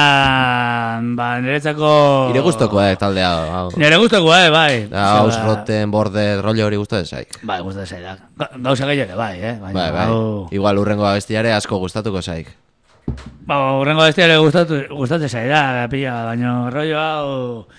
benetan, niretzako... Nire guztoko, talde hau. Nire guztoko, bai. House Rotten, Border, rollo hori guztu zaik. Bai, guztu zaik. Gauza gehiago, bai, Bai. Igual urrengo abestiare asko gustatuko zaik. Urrengo abestiare gustatzen zaik da, pila, baina rollo hau...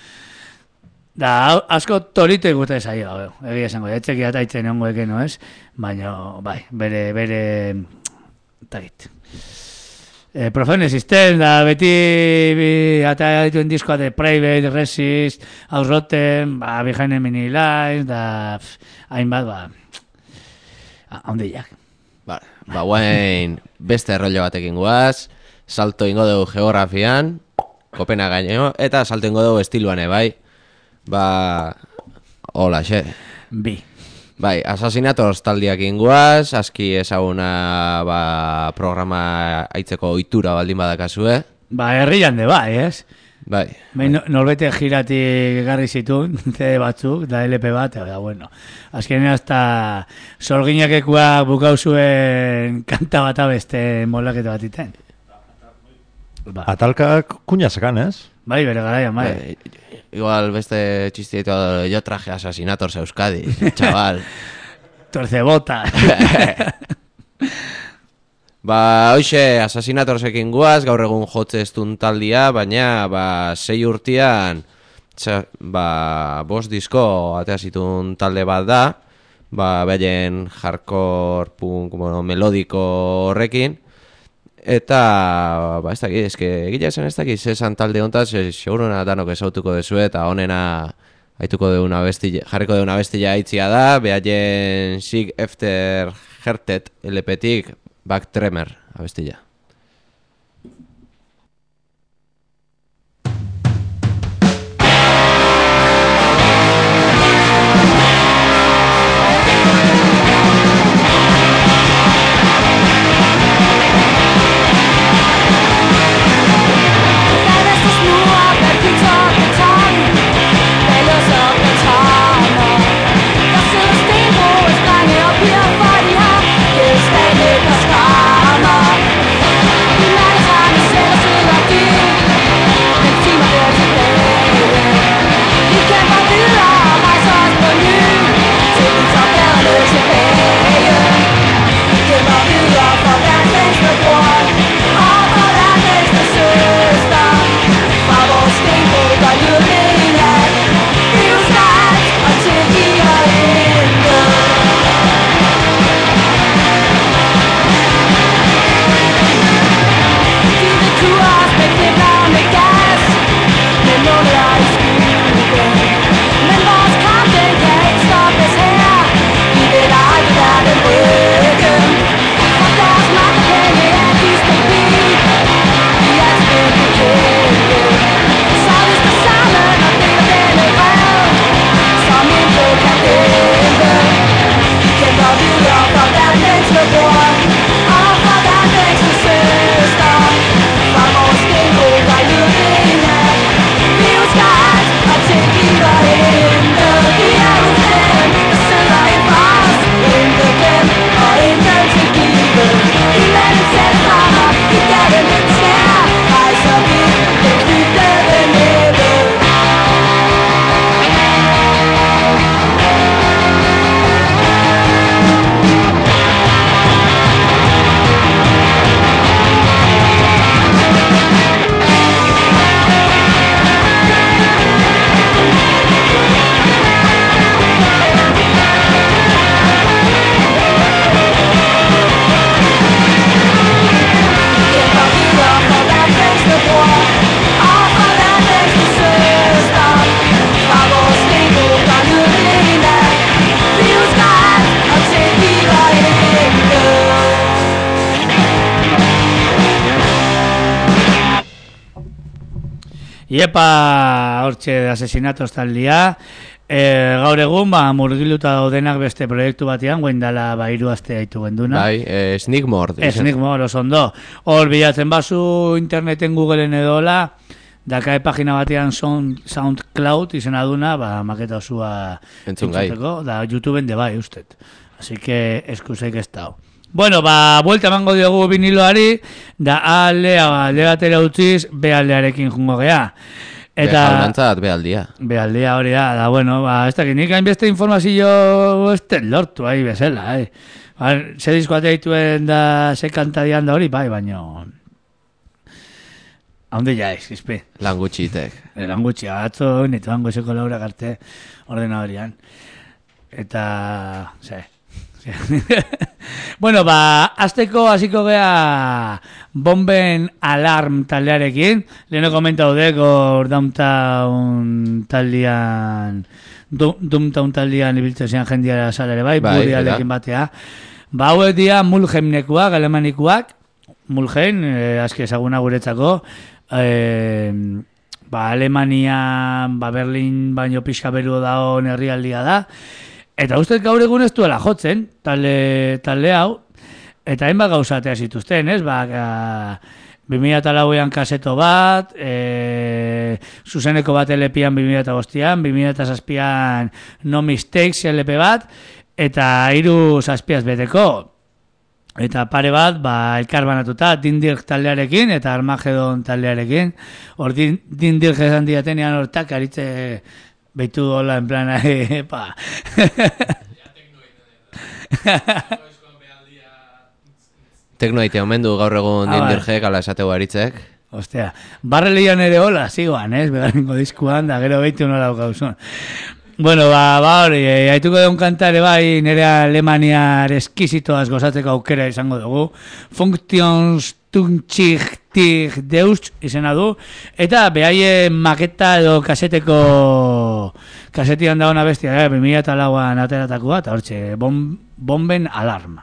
Da, asko torite gute zaio, egia esango, etxeki ataitzen ongo eken, no ez? Baina, bai, bere, takit. Profane System, da, beti ataituen diskoa de Private, Resist, House Rotten, Behind Enemy Lines, da, hainbat, handiak. Guain, beste rollo batekin guaz, salto ingo dugu geografian, kopena gaino, eta salto ingo dugu estiluan, bai? Hola, xe. Bi. Bai, Assassinatos taldiak inguaz, aski ezaguna programa aitzeko ohitura baldin badakazue. Herrian de bai, ez? Bai. Norbete giratik garri zitun, CD batzuk, da LP bat, da bueno. Azkenean hasta sorginakekua bukau zuen kanta bat abeste molaketa bat iten. Atalkak kuña sekan, ez? Bai, bere garaian, bai. Igual beste txistieto, yo traje asesinatos a Euskadi, chaval. Torcebota. Hoxe, asesinatorsekin guaz, gaur egun jotze ez taldia, baina 6 urtean 5 disko ateazitun talde bat da, behaien hardcore, punk, melodiko horrekin, eta, ez dakit, egila esan ez dakit, zesan talde hontaz, seguruna danok ezautuko dezu, eta honena haituko deuna bestilla, jarriko deuna bestilla aitzia da, behaien Sieg Efter Hertet LP-tik, Backtremer abestilla. Iepa, hortxe asesinatos taldia. Gaur egun, murgiluta daudenak beste proiektu batean, guen dala 3 aste haitu genduna. Bai, Snigmord. Snigmord, osondo. Hor bilatzen bazu interneten Googleen edola, dakae pagina batean SoundCloud izena duna, maketa osua entzuteko, da YouTubeen de bai, ustet. Así que eskuseik ez dao. Bueno, vuelta emango diogu viniloari, da alde batera utziz, bealdearekin jungo gea. Eta Behaldantzat, behaldia. Behaldia hori da, bueno, ez dakit, nik hainbeste informazio ez lortu, bezala, Ze diskoatea dituen da, ze kantadian da hori, bai, baino... Haunde jaiz, izpe. Langutxitek. Langutxi, atzo, netu hango eseko laura garte ordenadorian. Eta, bueno, azteko hasiko gea Bomben Alarm taldearekin. Leheno komentau deko Downtown taldean Downtown taldean ibiltzen zian jendiara salere bai, burialekin batea. Hauek dia Mulheimnekuak, alemanikuak. Mulheim, aski ezaguna guretzako. Alemania, Berlin baino pixka beru dago herrialdia da. Eta uste gaur egun ez duela jotzen, talde hau, eta hainbat gauzatea zituzten, ez? 2004an kaseto bat, zuzeneko bat LP-an 2005an, 2007an No Mistakes LP bat, eta 3 zazpiaz beteko. Eta pare bat, elkar banatuta, Dindirk taldearekin eta Armagedon taldearekin. Hor Dindirk esan diatenean hortak, aritze behitu hola en plan, pa. Tekno aitea omen du gaur egun Dindirjek, ala esategu aritzek. Ostea, barrelian ere hola, zigoan, begarengo diskuan, da gero behitu nola gauzun. Bueno, hori, haituko deun kantare bai, nire Alemaniar eskizitoaz gozatzeko aukera izango dugu. Funktionstützig Deus izena du, eta behaie maketa edo kasetian da ona bestia, 2004an ateratakoa, eta hortxe, bomben alarma.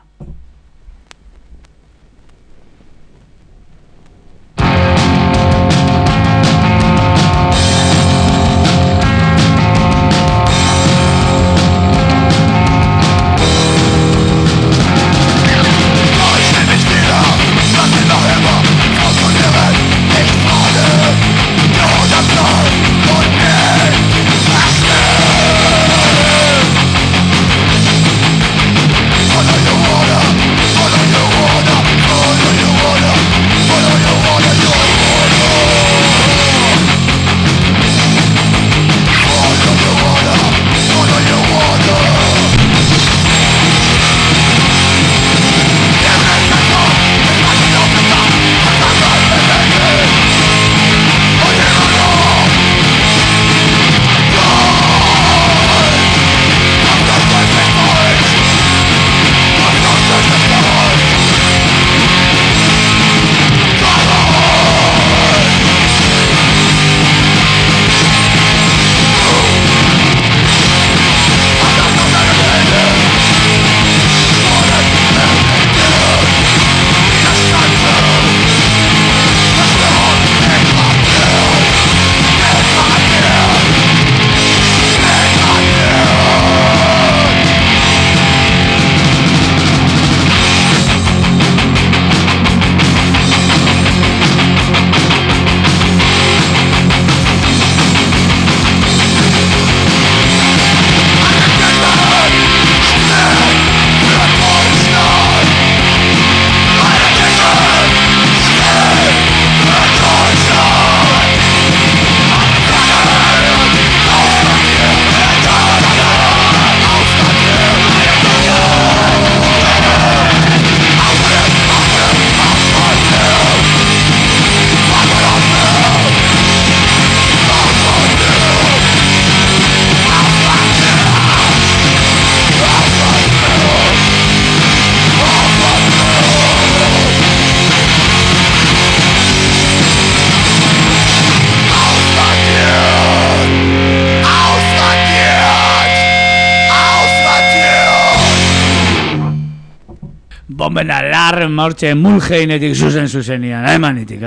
Bomben alarma hortxe Mulheinetik zuzenian, emanitik,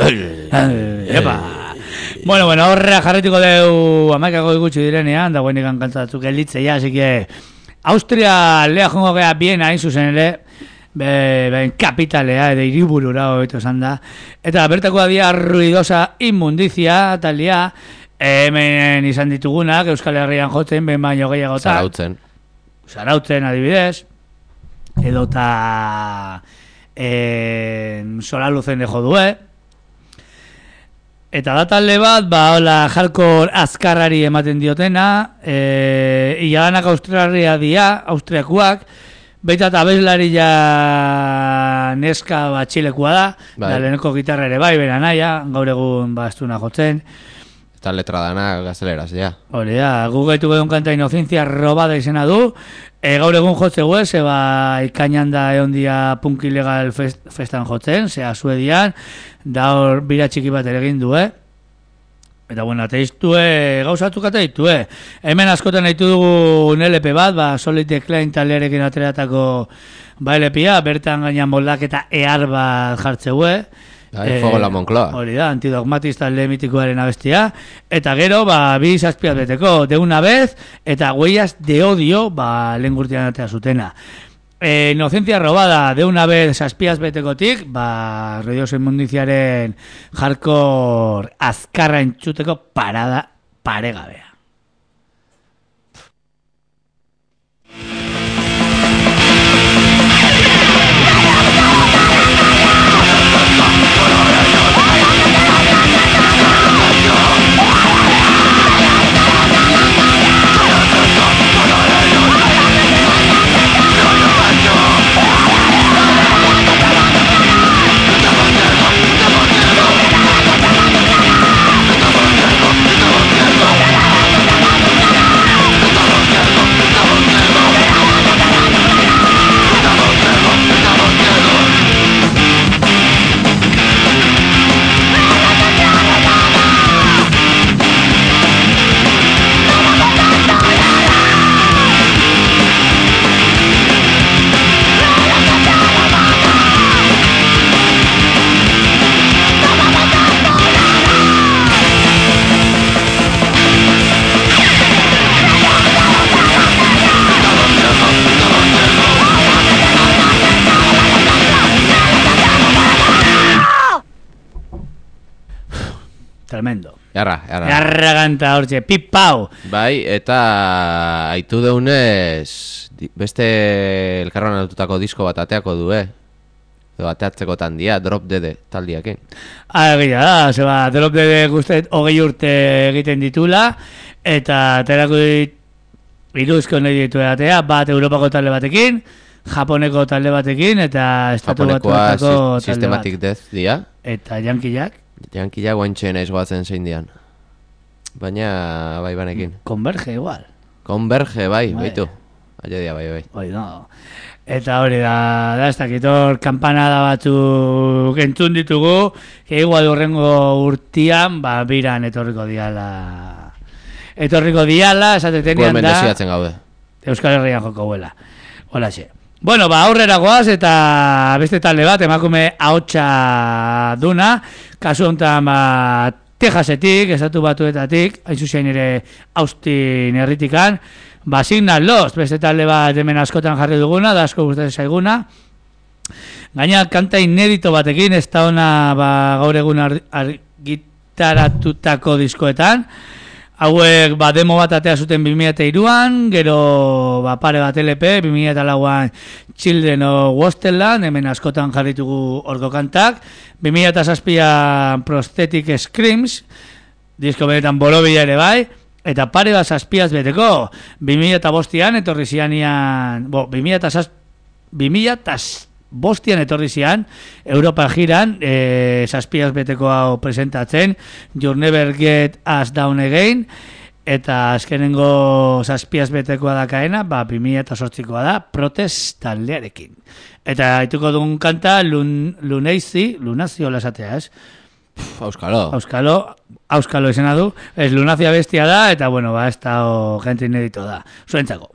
epa. Bueno, horrela jarretiko deu amaikako ikutsu direnean, da guenik kantatu gelitzeia, así que Austria lea jongo gea bien hain zuzen ere, ben kapitalea, edo hiriburura hobeto esan da, eta bertakoa dia ruidosa inmundizia, talia, hemen izan ditugunak, Euskal Herrian jotzen, ben baino gehiagotak. Zarautzen adibidez, edota Sola Luzen de jodue. Eta da talde bat, hola hardcore azkarrari ematen diotena, ilaganak austriakuak, baita eta abeslaria neska txilekoa da, da leheneko gitarra ere bai, bera naia, gaur egun astuna jotzen. Eta letra dana gazteleraz, ja. Hore da, gu gaitu gedun kanta Inocencia Robada izena du, gaur egun jotze guez, ikainan da egon dia Punk Illegal festan jotzen, Suedian, da hor bira txiki bat ere egin du, Eta bueno, ateiztue, gauzatuk ateiztue. Hemen askotan nahitu dugu LP bat, Solid Decline talearekin ateratako LP-a, bertan gainan moldaketa ehar bat jartzeue. Fuego la Moncloa. Hori da, Antidogmatista talde mitikoaren abestia. Eta gero, bi zazpiaz beteko, De una vez, eta Huellas de odio, lehen gurtian atea zutena. Inocencia Robada, De una vez zazpiaz betekotik, Ruidoso Inmundiziaren hardcore azkarra entzuteko parada paregabea. tremendo. Jarra. Jarra kanta hortxe, pipau. Bai, eta aitu deunez beste elkarran altutako disko bat ateako du, edo ateatzeko tandia, Drop Dead taldiakin. Egia da, zeba, Drop Dead guztet 20 urte egiten ditula, eta aterako iruzko nahi ditu edatea, bat Europako talde batekin, Japoneko talde batekin, eta Estatu Batuetako talde bat. Systematic Death dia. Eta Yankiak. Yankiak guantxeen aiz goatzen zein dian. Baina, bai banekin. Converge igual. Converge, bai, baitu. Aile dia, bai. Oi, no. Eta hori da ez dakitor, kampanada batzuk entzun ditugu, igual urrengo urtian, biran etorriko diala, esatetenian da, desiatzen gaude. Euskal Herrian joko huela. Holaxe. Bueno, aurrera goaz eta beste talde bat, emakume ahotsa duna, kasu honetan Texasetik, Estatu Batuetatik, hain zuzen ere Austin herritikan, Signal Lost, beste talde bat hemen askotan jarri duguna, da asko gustatzen zaiguna. Gaina kanta inedito batekin, ez da ona gaur egun argitaratutako diskoetan. Hauek demo bat atea zuten 2003an, gero pare bat LP, 2004an Children of Wosterland, hemen askotan jarritugu orko kantak. 2007an Prosthetic Screams, disko benetan borobila ere bai. Eta pare bat zazpiaz beteko, 2005an etorri zianian, 2005an etorri zian, Europa jiran, zazpiaz beteko hau presentatzen, You'll Never Get Us Down Again, eta azkenengo zazpiaz betekoa dakaena, 2008koa da, Protest taldearekin. Eta haituko duen kanta, Lunazio lasatea, ez? Auskalo izena du, ez Lunazia bestia da, eta bueno, ez da gente inedito da. Zuentzako.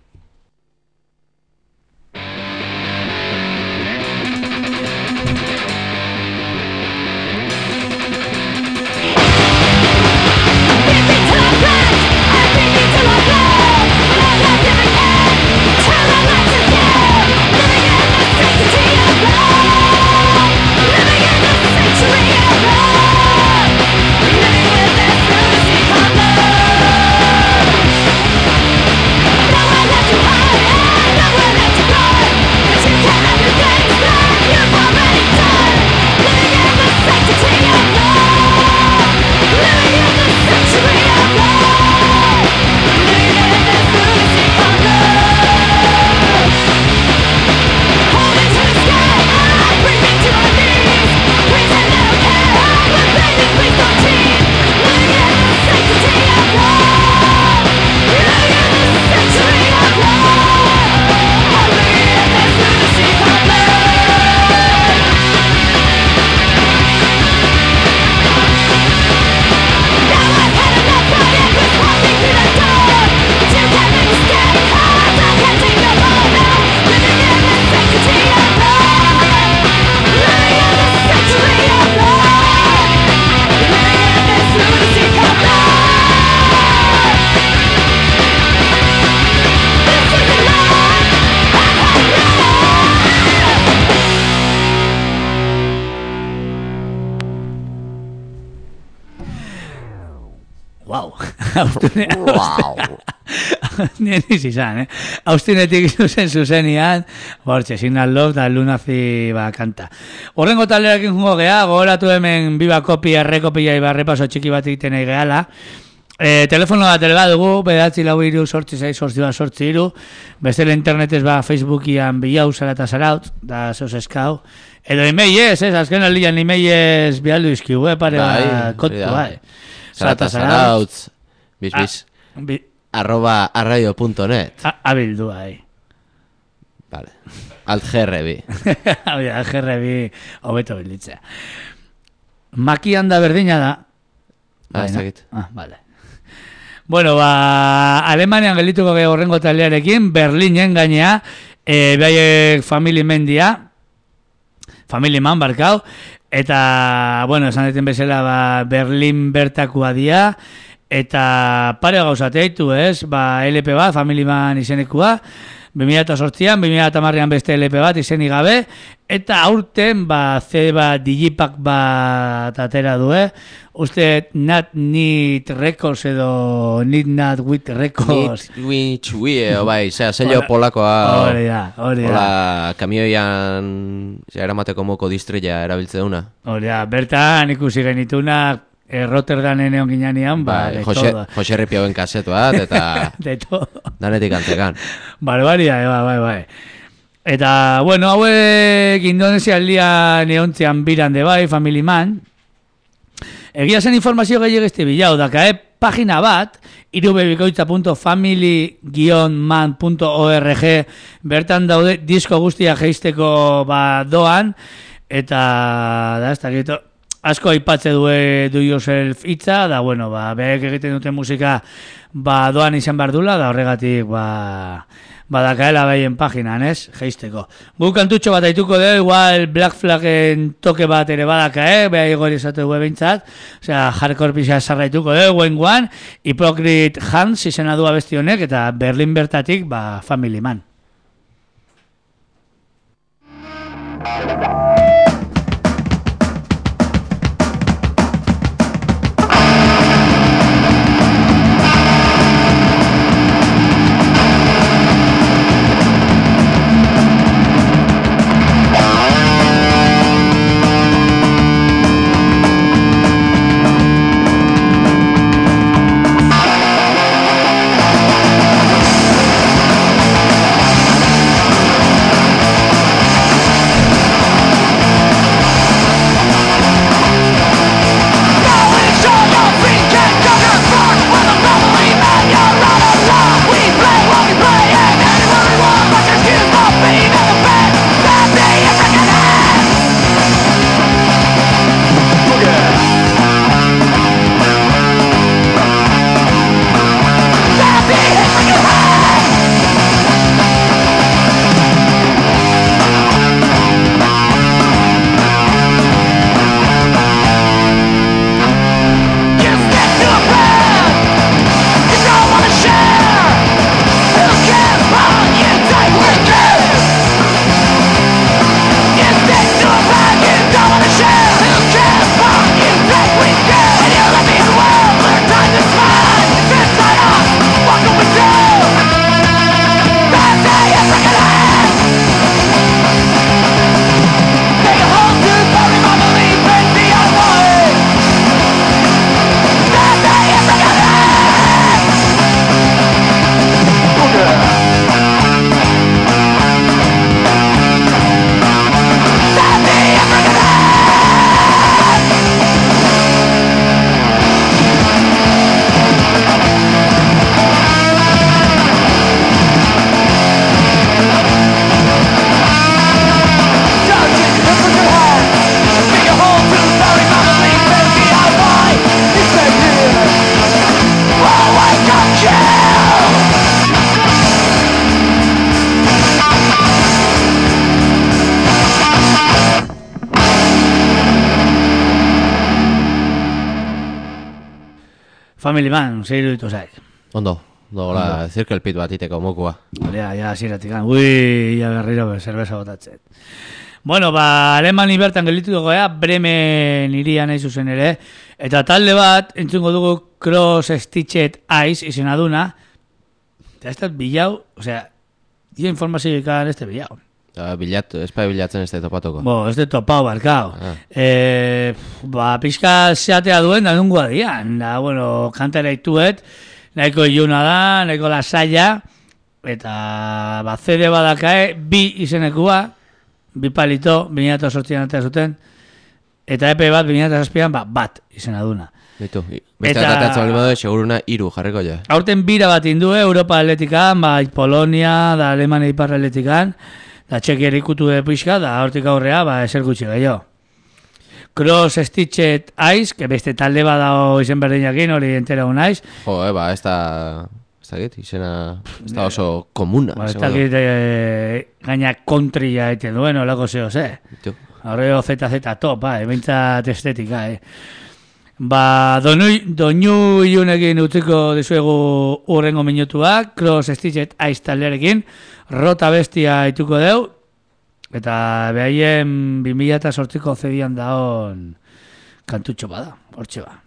Nien izan, Austinetik zuzenian, bortxe, Signal Love da Lunazi kanta. Horrengo talderakin jungo geha, gogoratu hemen biba kopia, errekopia iba repaso txiki bat egiten nahi gehala. Telefono bat ere badugu, 944-646-842, bestela internetez Facebookian bilau zarata zaraut, da zeus eskau. Edo emailez, azken aldian emailez bialdu izkiu, pare bat kontu, Zarata zarautz, biz. @arradio.net. Abildu, Vale. Altgerrebi. Altgerrebi, hobeto bilditzea. Makian da berdina da. Ez dakit. Vale. Bueno, Alemanian geldituko gehi horrengo taldearekin, Berlinen gainea, behaiek Family Mendia, Family Man barkau, eta, bueno, esan deten bezala, Berlin bertakua dia, eta pare gauzate haitu, ez? LP bat, Family Man izenekua, 2008an, 2010an beste LP bat izenik gabe, eta aurten CD bat digipak bat atera du, uste Not Need Records edo Need Not With Records. Bai, sello polakoa. Hori da. Hola, kamioian eramateko moko distrilla erabiltze duna. Hori da, bertan ikusi genitunak Rotterdamen egon ginean, de todo. Jose Ripioen kasetu bat, eta de todo. Danetik antzekan. Barbaria, bai. Eta, bueno, hauek Indonesia aldian eontzean biran de bai, Family Man. Egia zen informazio gehiagezte bilau, daka, pagina bat, irubebikoitza.family-man.org, bertan daude disko guztia geisteko doan, eta, da, ez dakit, asko aipatze du yourself hitza, da, bueno, behek egiten duten musika, doan izan behar dula, da horregatik, badakaela behien paginan, ez? Geisteko. Gu kantutxo bat aituko dugu, igual Black Flaggen toke bat ere badaka, beha igor izate dugu bintzat, osea, hardcore pixka sarraituko dugu, One, Hypocrite Hands izena du abesti honek, eta Berlin bertatik, Family Man. Family Man, zeiru ditu zaik. Ondo, dola, Circle Pit bat iteko mokua. Ja, ziratik, ui, ja berriro zerbeza botatzen. Bueno, Alemani bertan gelitu dugu, Bremen irian nahi zuzen ere, eta talde bat, entzungo dugu Cross Stitched Eyes izena duna, eta ez da bilau, osea, dia informazio ikan ez da bilau. Bilatu, espai bilatzen ez da topatuko. Ez da topau barkau. Pixka zeatea duen da nungoa dian, da, bueno, kantera ituet, nahiko iluna da, nahiko lasaia, eta CD badakae, bi izenekua, bi palito, 2008an atea zuten, eta EP bat, 2007an, bat izena duna. Bitu, beste atatzen bali modu, seguruna 3 jarriko ja. Aurten bira bat indue, Europa atletikan, Polonia, da Alemania ipar atletikan, da Txekiera ikutu pixka, da hortik aurrea, eser gutxi gehiago. Cross Stitched Eyes, que beste talde badao izen berdinakin, hori entera unaiz. Jo, ez da izena, ez da oso komuna. Ez da gaina kontria eten duen, olako zeo, ze. Horreo ZZ top, bintzat estetika, Doinu ilunekin utziko dizuegu urrengo minutuak, Cross Stitched Ice taldearekin, Rota Bestia ituko deu, eta behaien 2008ko zedian daon kantutxo bada, hortxe ba.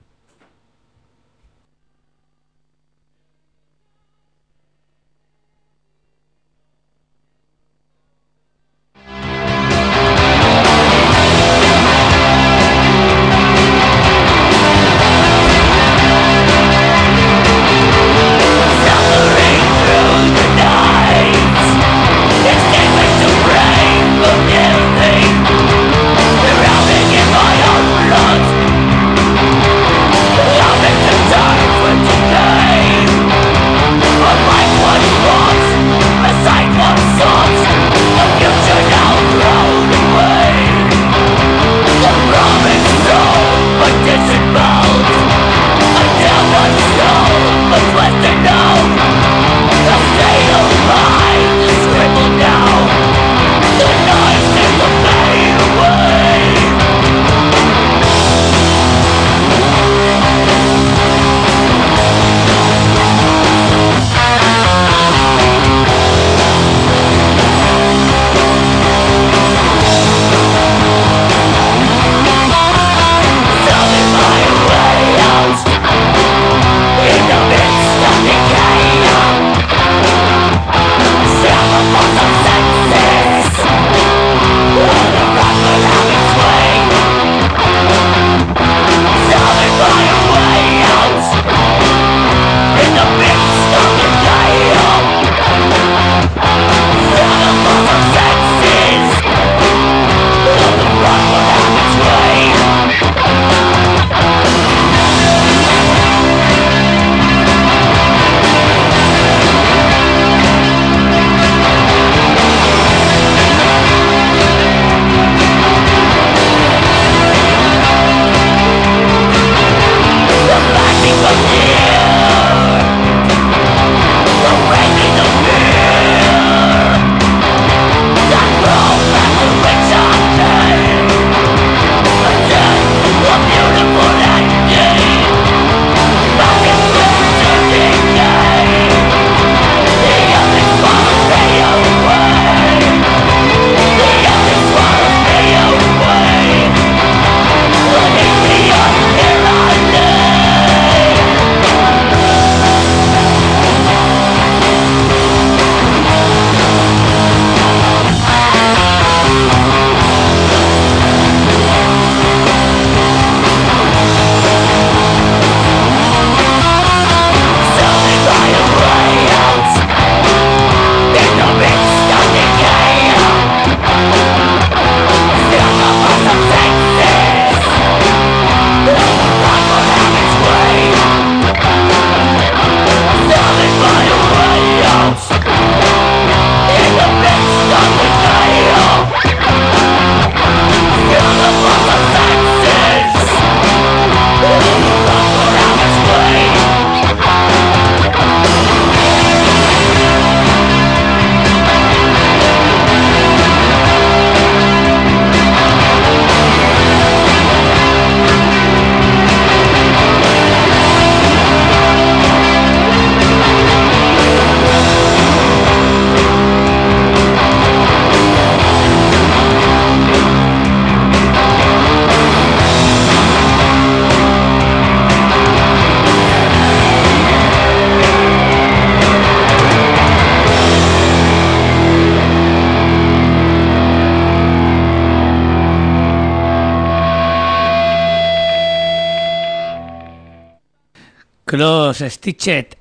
Cross Stitched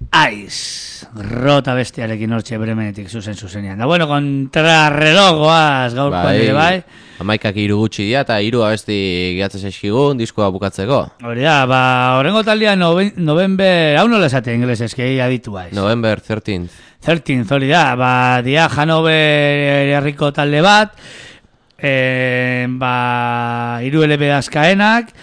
Ice Rota Bestiarekin hortxe Bremenetik zuzenean. Da bueno, kontrarrelogoaz gaurkoan dire bai. Amaikak 3 gutxi dira eta 3 abesti gehatzen eskigun diskoa bukatzeko. Hori da, horrengo taldea November, hau nola esate inglesezkei aditu baiz. November 13th. 13th, hori da, dia Hanover herriko talde bat, 3 LP dazkaenak,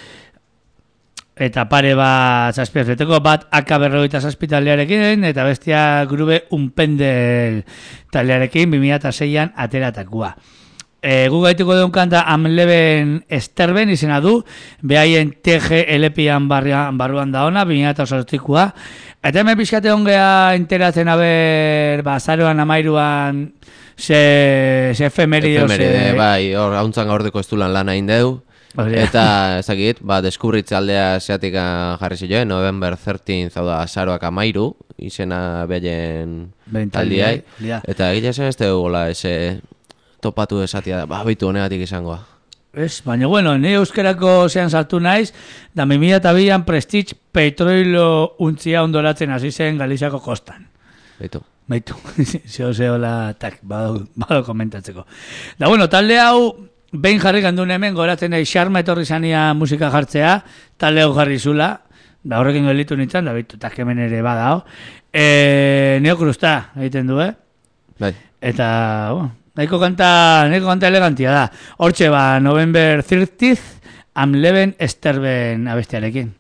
eta pare bat zazpiazbeteko bat AK-47 taldearekin, eta bestia Grube Unpendel taldearekin 2006an ateratakoa. Gu gaituko duen kanta Amleben Esterben izena du, behaien TG LPan barruan da ona, 2008koa. Eta hemen pixkate ongea enteratzen haber, zaroan amairuan, ze efemeridos... Bai, hor, hauntzan gaurdeko ez du lan hain deu. Eta, ezagit, deskubritze aldea zeatik jarri ziloen, November 13 zauda azaroak amairu, izena behaien taldiai. Eta egia zen ez dugola, topatu esatia, bitu honegatik izangoa. Ez, baina bueno, ni euskerako zean sartu naiz, da 2002an Prestige petrolio untzia ondoratzen hasi zen Galiziako kostan. Baitu, zeo-zeola, bado komentatzeko. Da bueno, talde hau, behin jarri gandun hemen, goratzen nahi xarma etorri zania musika jartzea, talde hau jarri zula, da horrekin gelitu nintzen, da bitu, hemen ere badao. Neokrusta egiten du, Bai. Eta, bueno, nahiko kanta elegantia da. Hortxe November 30th, Amleben Esterben abestiarekin.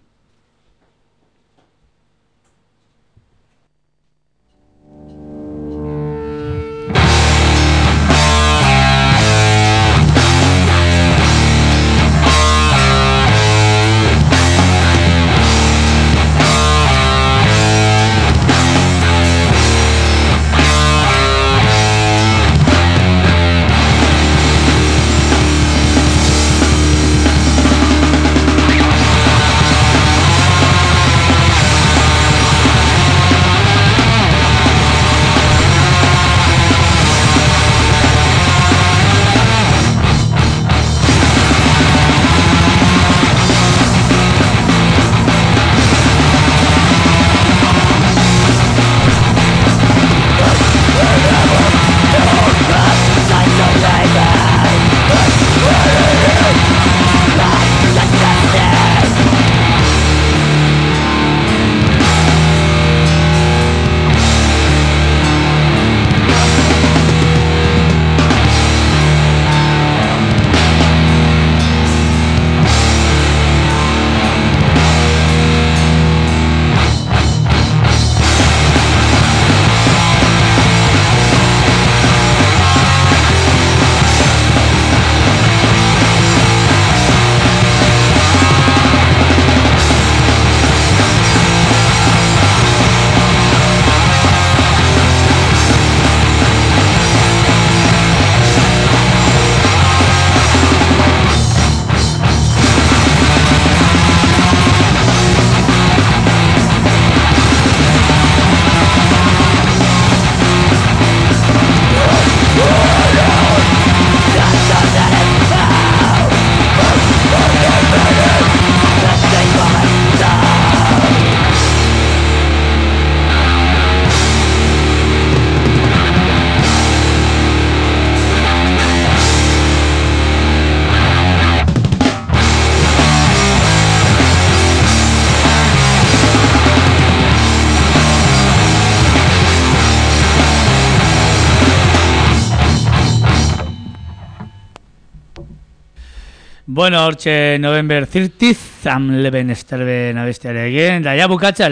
Bueno, hortxe November 30th, Amleben Esterben abestiarekin, da ja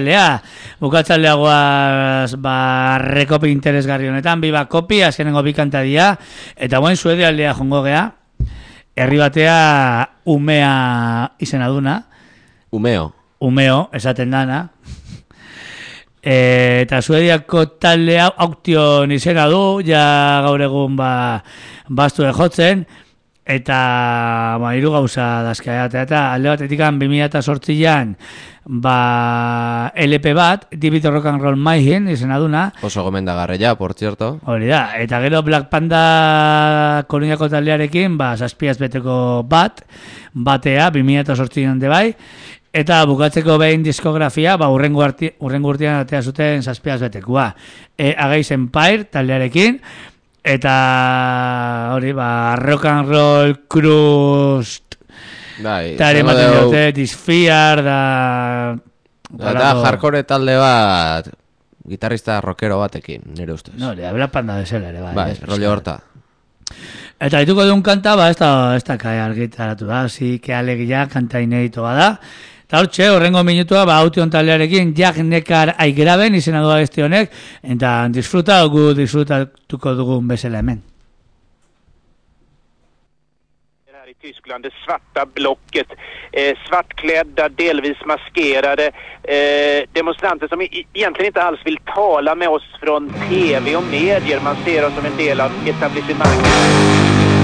bukatzaldea goaz, rekopi interesgarri honetan, biba kopi, azkenengo bi kanta dira, eta buen Suedia aldea jongo gea, herri batea Umea izena duna. Umeo, esaten dana. Eta Suediako taldea Auktion izena du, ja gaur egun bastu jotzen, eta hiru gauza dazkea eta alde batetik 2008an LP bat, David Rock and Roll Mayhem izena duna. Oso gomendagarria, por cierto. Hori da, eta gero Black Panda Koloniako taldearekin, 7 beteko batea, 2008an de bai, eta bukatzeko behin diskografia, urrengo urtean atea zuten 7 betekoa. Against Empire taldearekin, eta hori, Rock and Roll Crust, eta ere ematen dute, Disfear, da hardcore talde bat, gitarrista rockero batekin, nire ustez. No, Black Panda bezala ere, bai, rollo horta. Eta dituko duen kanta, ez da kai argitaratu da, zi que alegia kanta inedito bada. Eta hortxe, horrengo minutua, Auktion taldearekin Jack Nekar Aigraben izena du abesti honek, eta disfrutatuko dugun bezala hemen. Tyskland, det svarta blocket, svartklädda, delvis maskerade demonstranter som egentligen inte alls vill tala med oss från tv och medier. Man ser oss som en del av etablissemanget.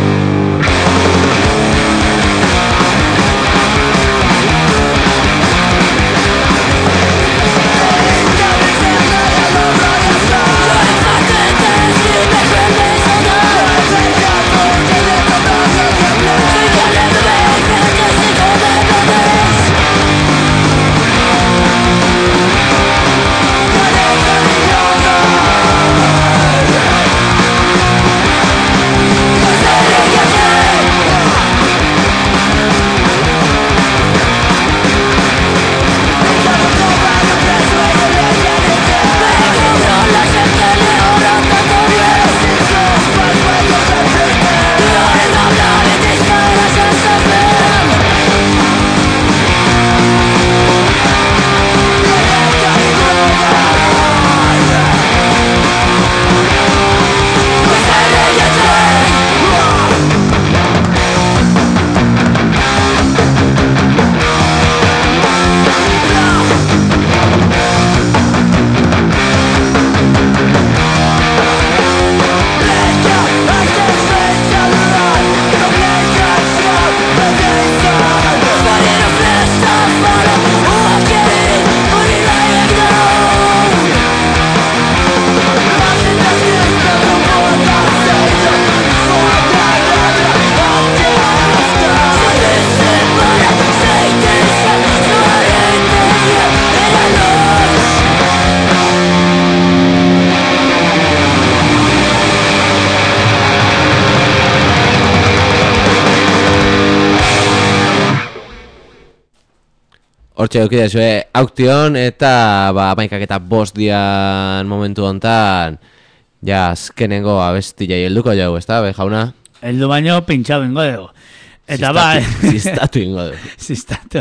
Hortxe eukidezue auktion eta amaikak eta 5 dian momentu hontan ja azkenengo abestia helduko jau, ezta, jauna? Heldu baino pintxau ingo dugu. Eta Zistatu ingo dugu. Zistatu,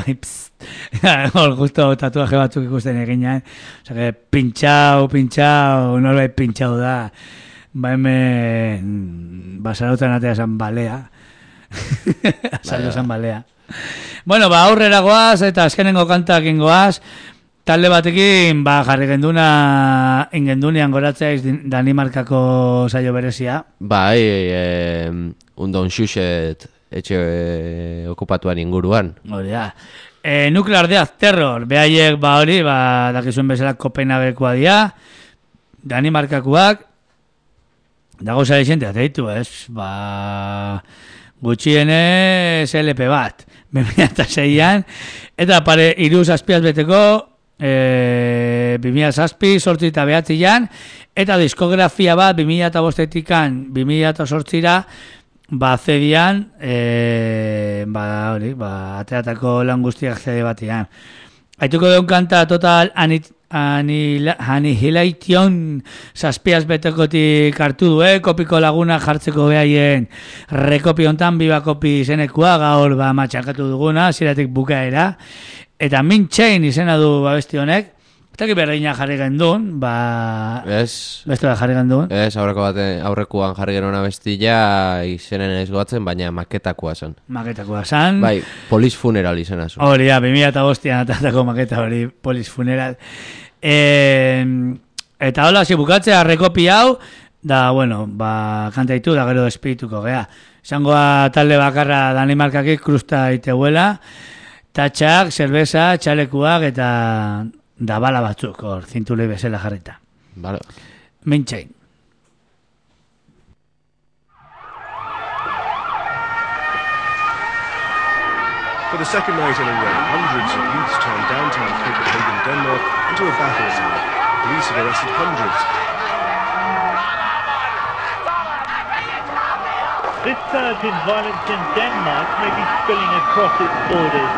hor justo tatuaje batzuk ikusten eginan. Osa que pintxau, norbait pintxau da. Ba hemen basarautan atea San Balea. Azaldo San Balea. Bueno, ba aurrera goaz eta azkenengo kantak ingoaz. Talde batekin jarri ingendunean goratzea Danimarkako saio berezia. Bai, undon xuxet etxe okupatuan inguruan. Hori da. Nuclear Death Terror, behaiek dakizuen bezala Kopenhagekoa dira, Danimarkakoak, dago zara izente ateitu, ez? Gutxienez LP bat, 2006an, eta pare 3 zazpiaz beteko, 2007, 8 eta 9an, eta diskografia bat 2005-etikan 2008-ra, zedian, ateratako lan guztiak zede batian. Aituko deun kanta Total Annihilation zazpiaz betekotik hartu du, kopiko laguna jartzeko behaien rekopi hontan, biba kopi izenekua, gaur matxakatu duguna, ziratik bukaera, eta Min Chain izena du besti honek, eta ki berdina jarri gendun, beste bat jarri gendun. Ez, aurrekoan jarri genuen abestila izenen ez goatzen, baina maketakoa zen. Maketakoa zen. Bai, Police Funeral izena zuen. Hori, 2005an atatako maketa hori, Police Funeral. Eta hola, bukatzea rekopi hau, da, bueno, kantaitu da gero espirituko gea. Izangoa talde bakarra Danimarkakik krusta iteguela, tatxak, zerbeza, txalekuak eta da bala batzuk, hor, zintulei bezala jarrita. Vale. Min Chain. For the second night in a row, hundreds of youths turned downtown Copenhagen, Denmark, into a battle zone. Police have arrested hundreds. This surge in violence in Denmark may be spilling across its borders.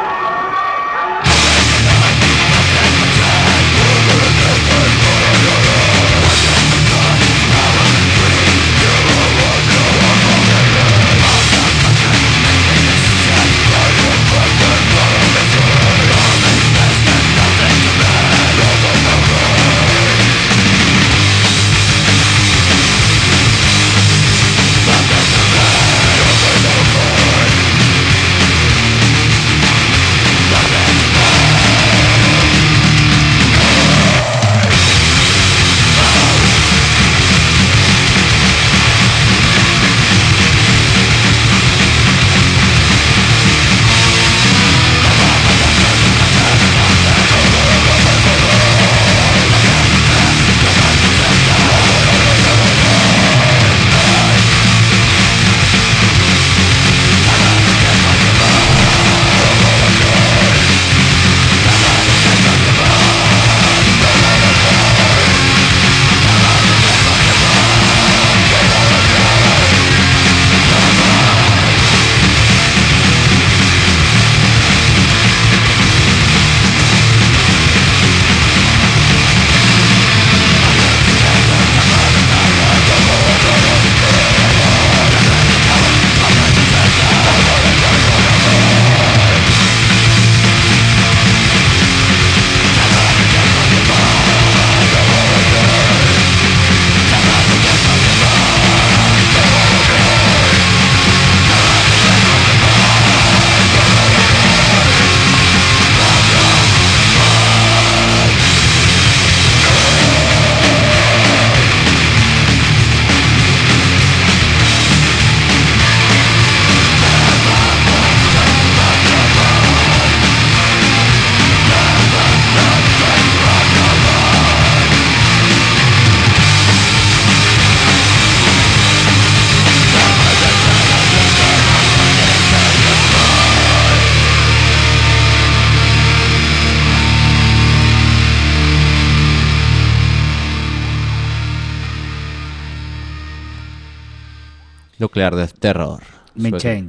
Nuclear Death Terror. Maintain.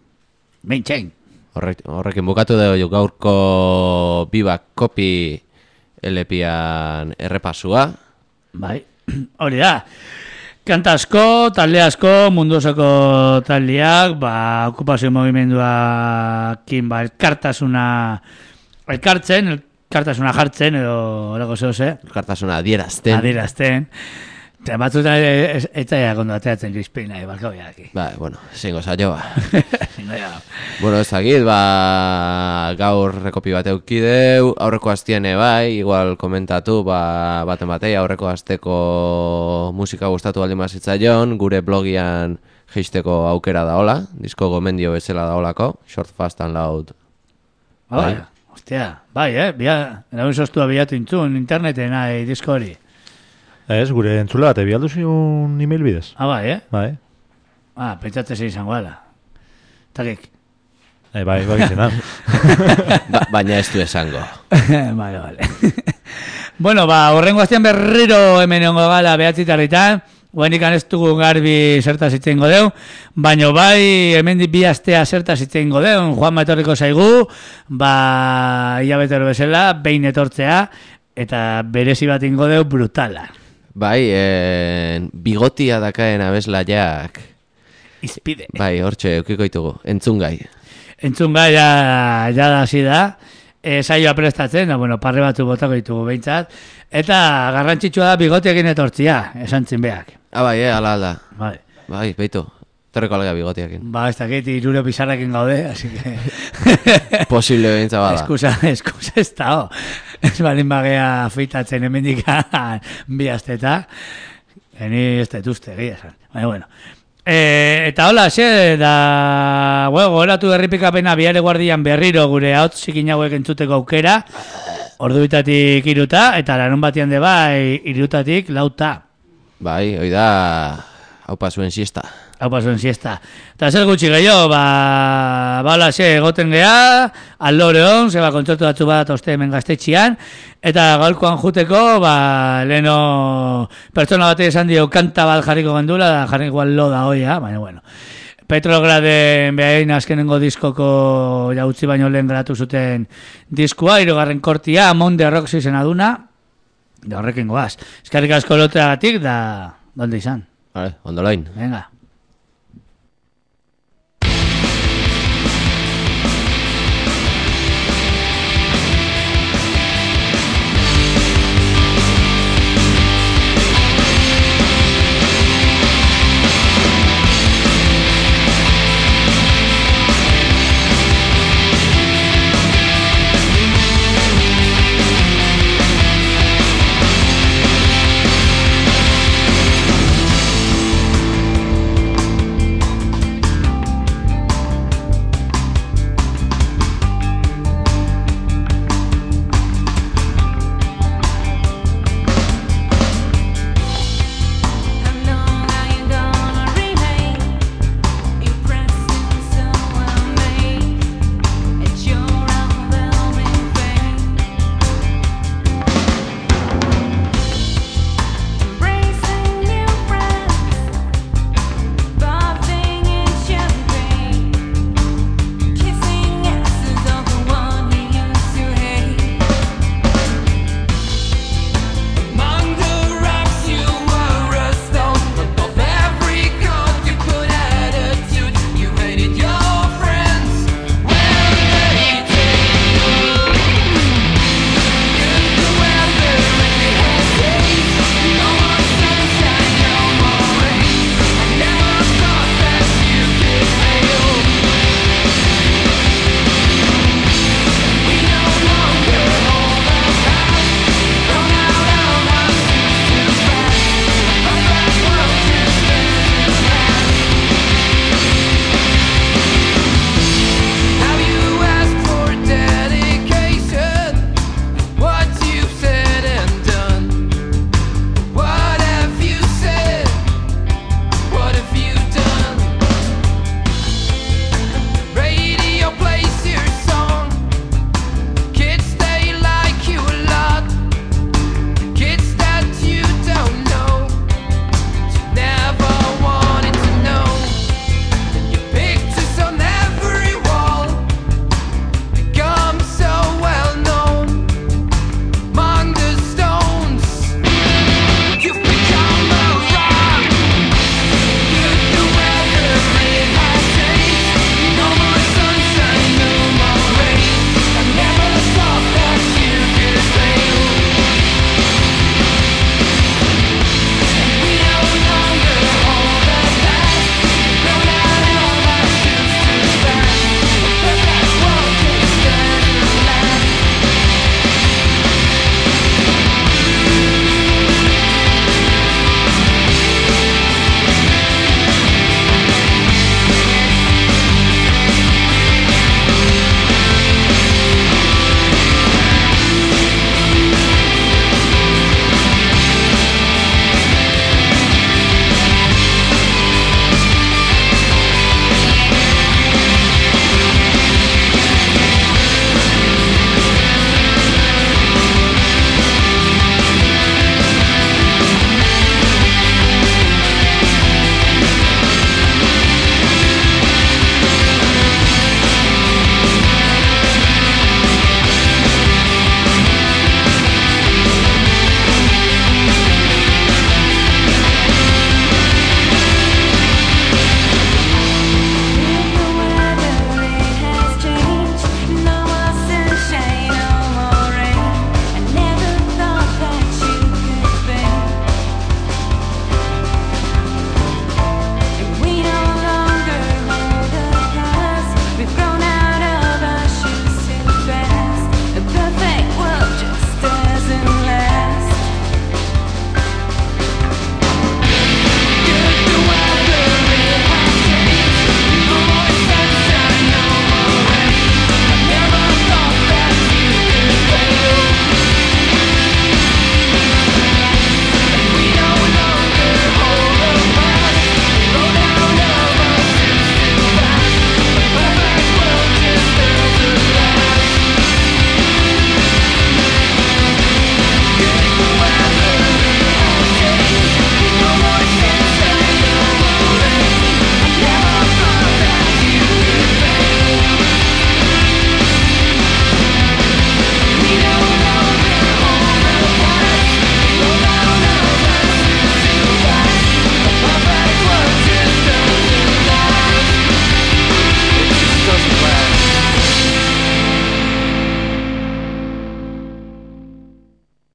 Horrekin bukatu dugu gaurko bibak kopi LPan errepasua. Bai, hori da. Kanta asko, talde asko, mundu osoko taldeak, okupazio mugimenduakin, elkartasuna jartzen, edo horreko zehose. Elkartasuna adierazten. Eta batzutan eta kondo ateatzen joizpein nahi, balkau jaki. Bueno, zingo saioa. Bueno, ezagit, gaur rekopi bat eukideu, aurreko astiene bai, igual komentatu, baten batei, aurreko asteko musika gustatu baldin mazitzaion, gure blogian jeisteko aukera daola, disko gomendio bezala daolako, Short, Fast and Loud. Bai, hostia, nagoen sostua bilatu intzun, interneten nahi, disko hori. Ez, gure entzula bat, bialduziun email bidez. Bai, Bai. Pentsatzen zein izango ala. Takik. Bai, izan. Baina ez du esango. Vale. Bueno, horrengo astean berriro hemen ongo gala behatzitarritan, guenikan ez dugu garbi zertaz itzengo deu, baina bai hemen bi astea zertaz itzengo deu, Juan etorriko zaigu, hilabetero bezala, behin etortzea, eta berezi bat ingo deu brutala. Bai, bigotia dakaen abeslaiak. Izpide. Bai, hortxe, eukiko ditugu, entzungai. Entzungai ja da hasi da. Saioa prestatzen, parre batzu botako ditugu behintzat. Eta garrantzitsua da bigotiekin etortzia, esan zinbeak. Bai, ala. Bai, beitu. Torreko alega bigotiekin. Ez dakit, irure pizarrekin gaude, así que... Posible behintza bada. Eskusa ez da, ez balin bagea feitatzen hemendikan bi asteta. Eni ez detuzte, gira esan. Bueno. Eta hola, da... Goratu erripikapena biare guardian berriro gure hau zikin hauek entzuteko aukera. Ordubitatik iruta, eta larun batian de bai irutatik lauta. Bai, hoi da... Haupa zuen siesta. Eta zer gutxi gehiago, egoten geha, alloreon, zeba kontzertu batzu bat oste hemen gaztetxian, eta gaurkoan juteko, leheno pertsona bat esan dio kanta bat jarriko gendula, da jarriko lo da hoia, baina bueno. Petrograden behain azkenengo diskoko jautzi baino lehen gratu zuten diskua, 3. kortia, Monde Rock izena duna, da horrekin goaz. Eskerrik asko loteagatik, da, donde izan. Vale, ondolain. Venga.